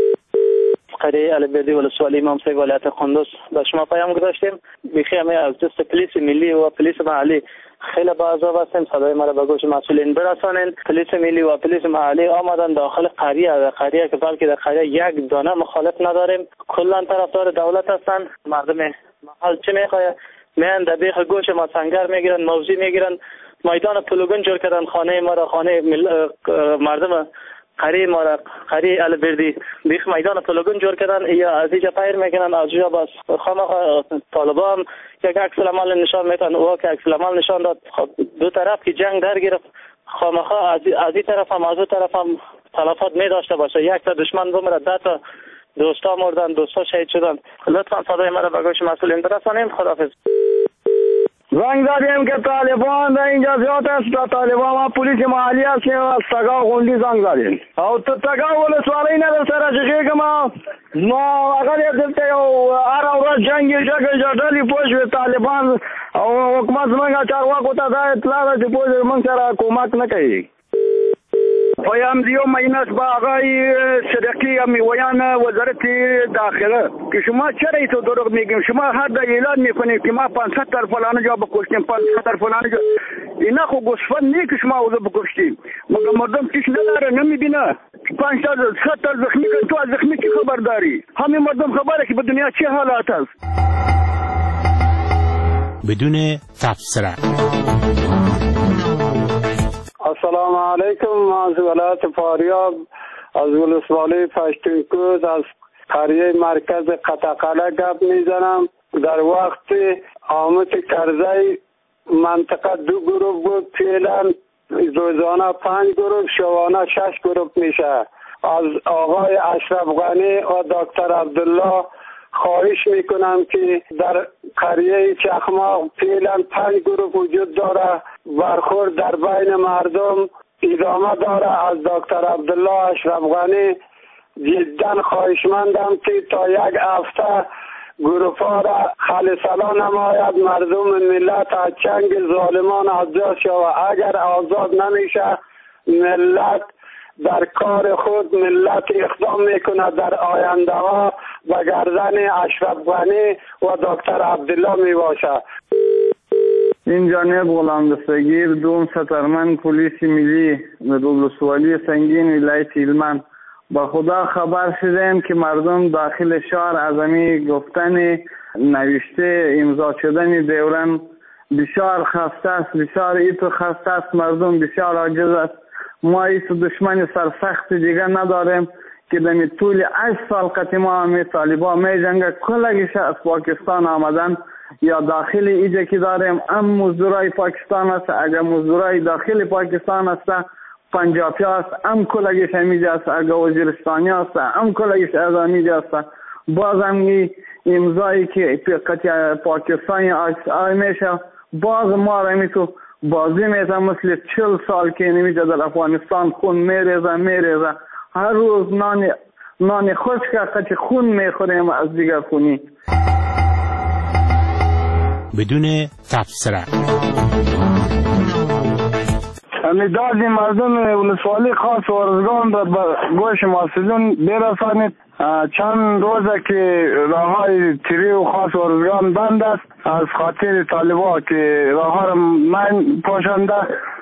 قریه البردی ولسوالی امام صاحب ولایت قندوز به شما پیام گذاشتیم. بیخی همه از دست پلیس ملی و پلیس محلی خیلی باعث هستیم صدای ما را به گوش مسئولین برسانید. پلیس ملی و پلیس محلی آمدن داخل قریه، در قریه که بلکه در قریه یک دانه مخالف نداریم، کلا طرفدار دولت هستند. مردم محل چه میخواه میان در بیخ گوش ما سنگر میگیرن، موزی میگیرن، میدان پلوگن جور کردن، خانه ما را خانه مل... مردم قریه ما را قریه البردی بیخ میدان پلوگن جور کردن، یا از اینجا پیر میکنن، از اینجا بس خامخا طالبان یک عکس العمل نشان میتن، او که عکس العمل نشان داد. خب دو طرف که جنگ در گرفت، خامخا از از این طرف هم از اون طرف هم تلفات می داشته باشه. یک تا دشمن بمره، ده تا دوستا مردن، دوستا شهید شدن. لطفا صدای ما را به گوش مسئولین برسانیم. خداحافظ. زنگ زدیم که طالبان در اینجا زیاد است. طالبان ما پلیس محلی هستیم، از تگا غوندی زنگ زدیم. او تو تگا ولسوالی ندر سر چخی که ما ما اگر یک دلتا هر اورا جنگی جگه جدالی پوش به طالبان او حکومت منگا چارواق و تا دا اطلاع دا پوش من سر کمک نکی. ویام دیو مینس با آقای صدقی امی ویان وزارت داخله که شما چرا ایتو دروغ میگیم؟ شما هر دا اعلان میکنید که ما پانصد تر فلان جا بکشتیم، پانصد تر فلان جا. اینا خو گوسفند نی که شما اوزا بکشتیم، مگه مردم چیش نداره نمیبینه؟ پانصد ست تر زخمی کن، تو از زخمی چی خبر داری؟ همین مردم خبره که به دنیا چه حالات است. بدون تبصره. سلام علیکم. از ولایت فاریاب از ولسوالی پشتونکوز از قریه مرکز قطقله گپ میزنم. در وقت آمد کرزی منطقه دو گروه بود، فعلا روزانه پنج گروه، شبانه شش گروه میشه. از آقای اشرف غنی و دکتر عبدالله خواهش میکنم که در قریه چخماق فعلا پنج گروه وجود داره، برخورد در بین مردم ادامه داره. از دکتر عبدالله اشرف غنی جدا خواهشمندم که تا یک هفته گروپا را خالصانه نماید، مردم ملت از چنگ ظالمان آزاد شود. اگر آزاد نمیشه ملت در کار خود ملت اقدام میکنه در آینده ها به گردن اشرف غنی و دکتر عبدالله میباشه. این جانب غلام دستگیر دوم سترمن پلیس ملی ولسوالی سنگین ولایت هلمند. با خدا خبر شدیم که مردم داخل شهر از امی گفتن نوشته امضا شدن دیورن بسیار خسته است، بسیار ایتو خسته است، مردم بسیار عاجز است. ما ایتو دشمن سرسخت دیگه نداریم که در طول هشت سال قتیما همی طالبا می جنگه کلگیش از پاکستان آمدن یا داخل ایجا که داریم ام مزدورای پاکستان است. اگر مزدورای داخل پاکستان است پنجابی است ام کلگیش همیجا است، اگر وزیرستانی است ام کلگیش از همیجا است. باز هم امضایی که پاکستانی آی میشه باز ما را تو بازی میشه مثل چل سال که نمیجا در افغانستان خون میریزه میریزه هر روز نان نان خشک که خون میخوریم از دیگر خونی. بدون تبصره نداد مردم ولسوالی خاص و ارزگان را به گوش مسئولین برسانید. چند روزه که راه های تیری و خاص و ارزگان بند است از خاطر طالبا که راه ها را من پاشنده.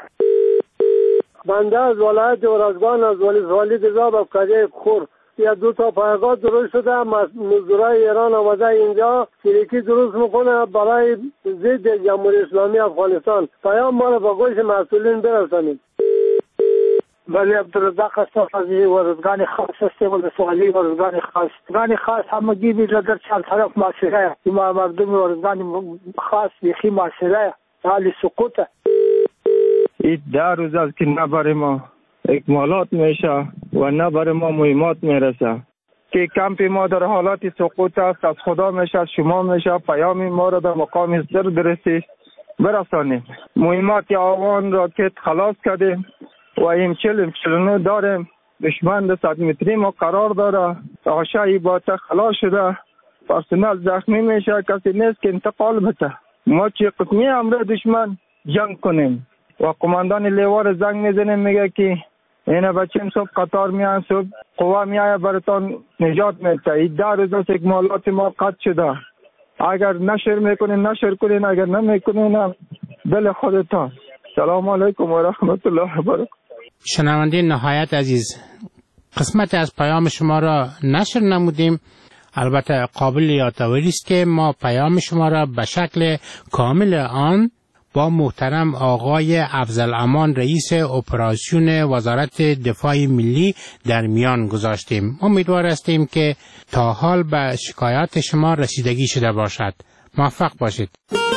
بنده از ولایت ارزگان از ولسوالی دزاب افکاری خور یا دو تا پایگاه درست شده، مزدورای ایران آمده اینجا چریکی درست میکنه برای ضد جمهوری اسلامی افغانستان. پیام ما را به گوش مسئولین برسانید. ولی عبدالرزاق هستم از ورزگان خاص هستم، ولسوالی ورزگان خاص. ورزگان خاص همگی بیدر در چند طرف معاشره است. ما مردم ورزگان خاص بیخی معاشره حال سقوطه. این ده روز است که نه برای ما اکمالات میشه و نه برای ما مهمات میرسه که کمپ ما در حالات سقوط است. از خدا میشه، شما میشه پیام ما را در مقام سر درستی برسانیم. مهمات آوان راکت خلاص کردیم و امچل امچلونو داریم. دشمن در صد متری ما قرار داره. آشایی با تا خلاص شده، پرسنل زخمی میشه، کسی نیست که انتقال بده. ما چه قسمی امر دشمن جنگ کنیم و قماندان لیوار زنگ میزنیم میگه که اینه بچیم صبح قطار میان، صبح قوا میایه براتان نجات میده. این ده روز است اکمالات ما قطع شده. اگر نشر میکنین نشر کنین، اگر نمیکنین دل خودتان. سلام علیکم و رحمت الله و برکاته. شنونده نهایت عزیز، قسمت از پیام شما را نشر نمودیم. البته قابل یادآوری است که ما پیام شما را به شکل کامل آن با محترم آقای افضلامان رئیس اپراسیون وزارت دفاع ملی در میان گذاشتیم. امیدوار هستیم که تا حال به شکایات شما رسیدگی شده باشد. موفق باشید.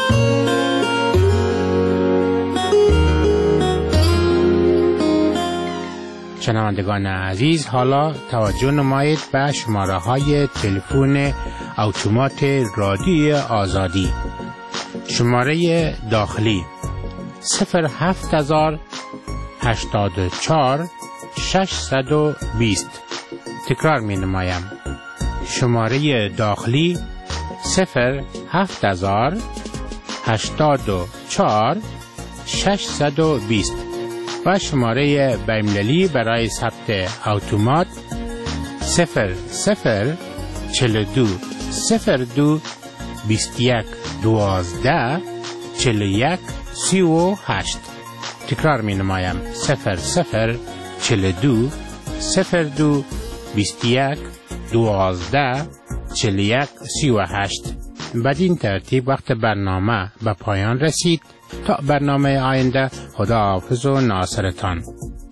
شنوندگان عزیز، حالا توجه نمایید به شماره های تلفن اتومات رادیوی آزادی. شماره داخلی صفر هفت هزار هشتاد و چهار ششصد و بیست. تکرار می نمایم. شماره داخلی صفر هفت هزار هشتاد و چهار ششصد و بیست و شماره بین‌المللی برای ثبت اتومات صفر صفر چهل و دو صفر دو بیست و یک دوازده چهل و یک سی و هشت. تکرار می نمایم. صفر صفر چهل و دو صفر دو بیست و یک دوازده چهل و یک سی و هشت. بدین ترتیب وقت برنامه به پایان رسید. تا برنامه آینده، خداحافظ و ناصرتان.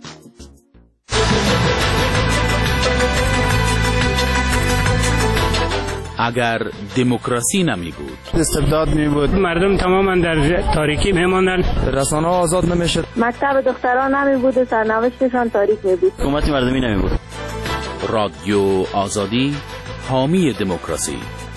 اگر دموکراسی نمی بود، استبداد می بود، مردم تماما در تاریکی می ماندن، رسانه ها آزاد نمی شد، مکتب دختران نمی بود و سرنوشتشان تاریک می بود، حکومت مردمی نمی بود. رادیو آزادی، حامی دموکراسی.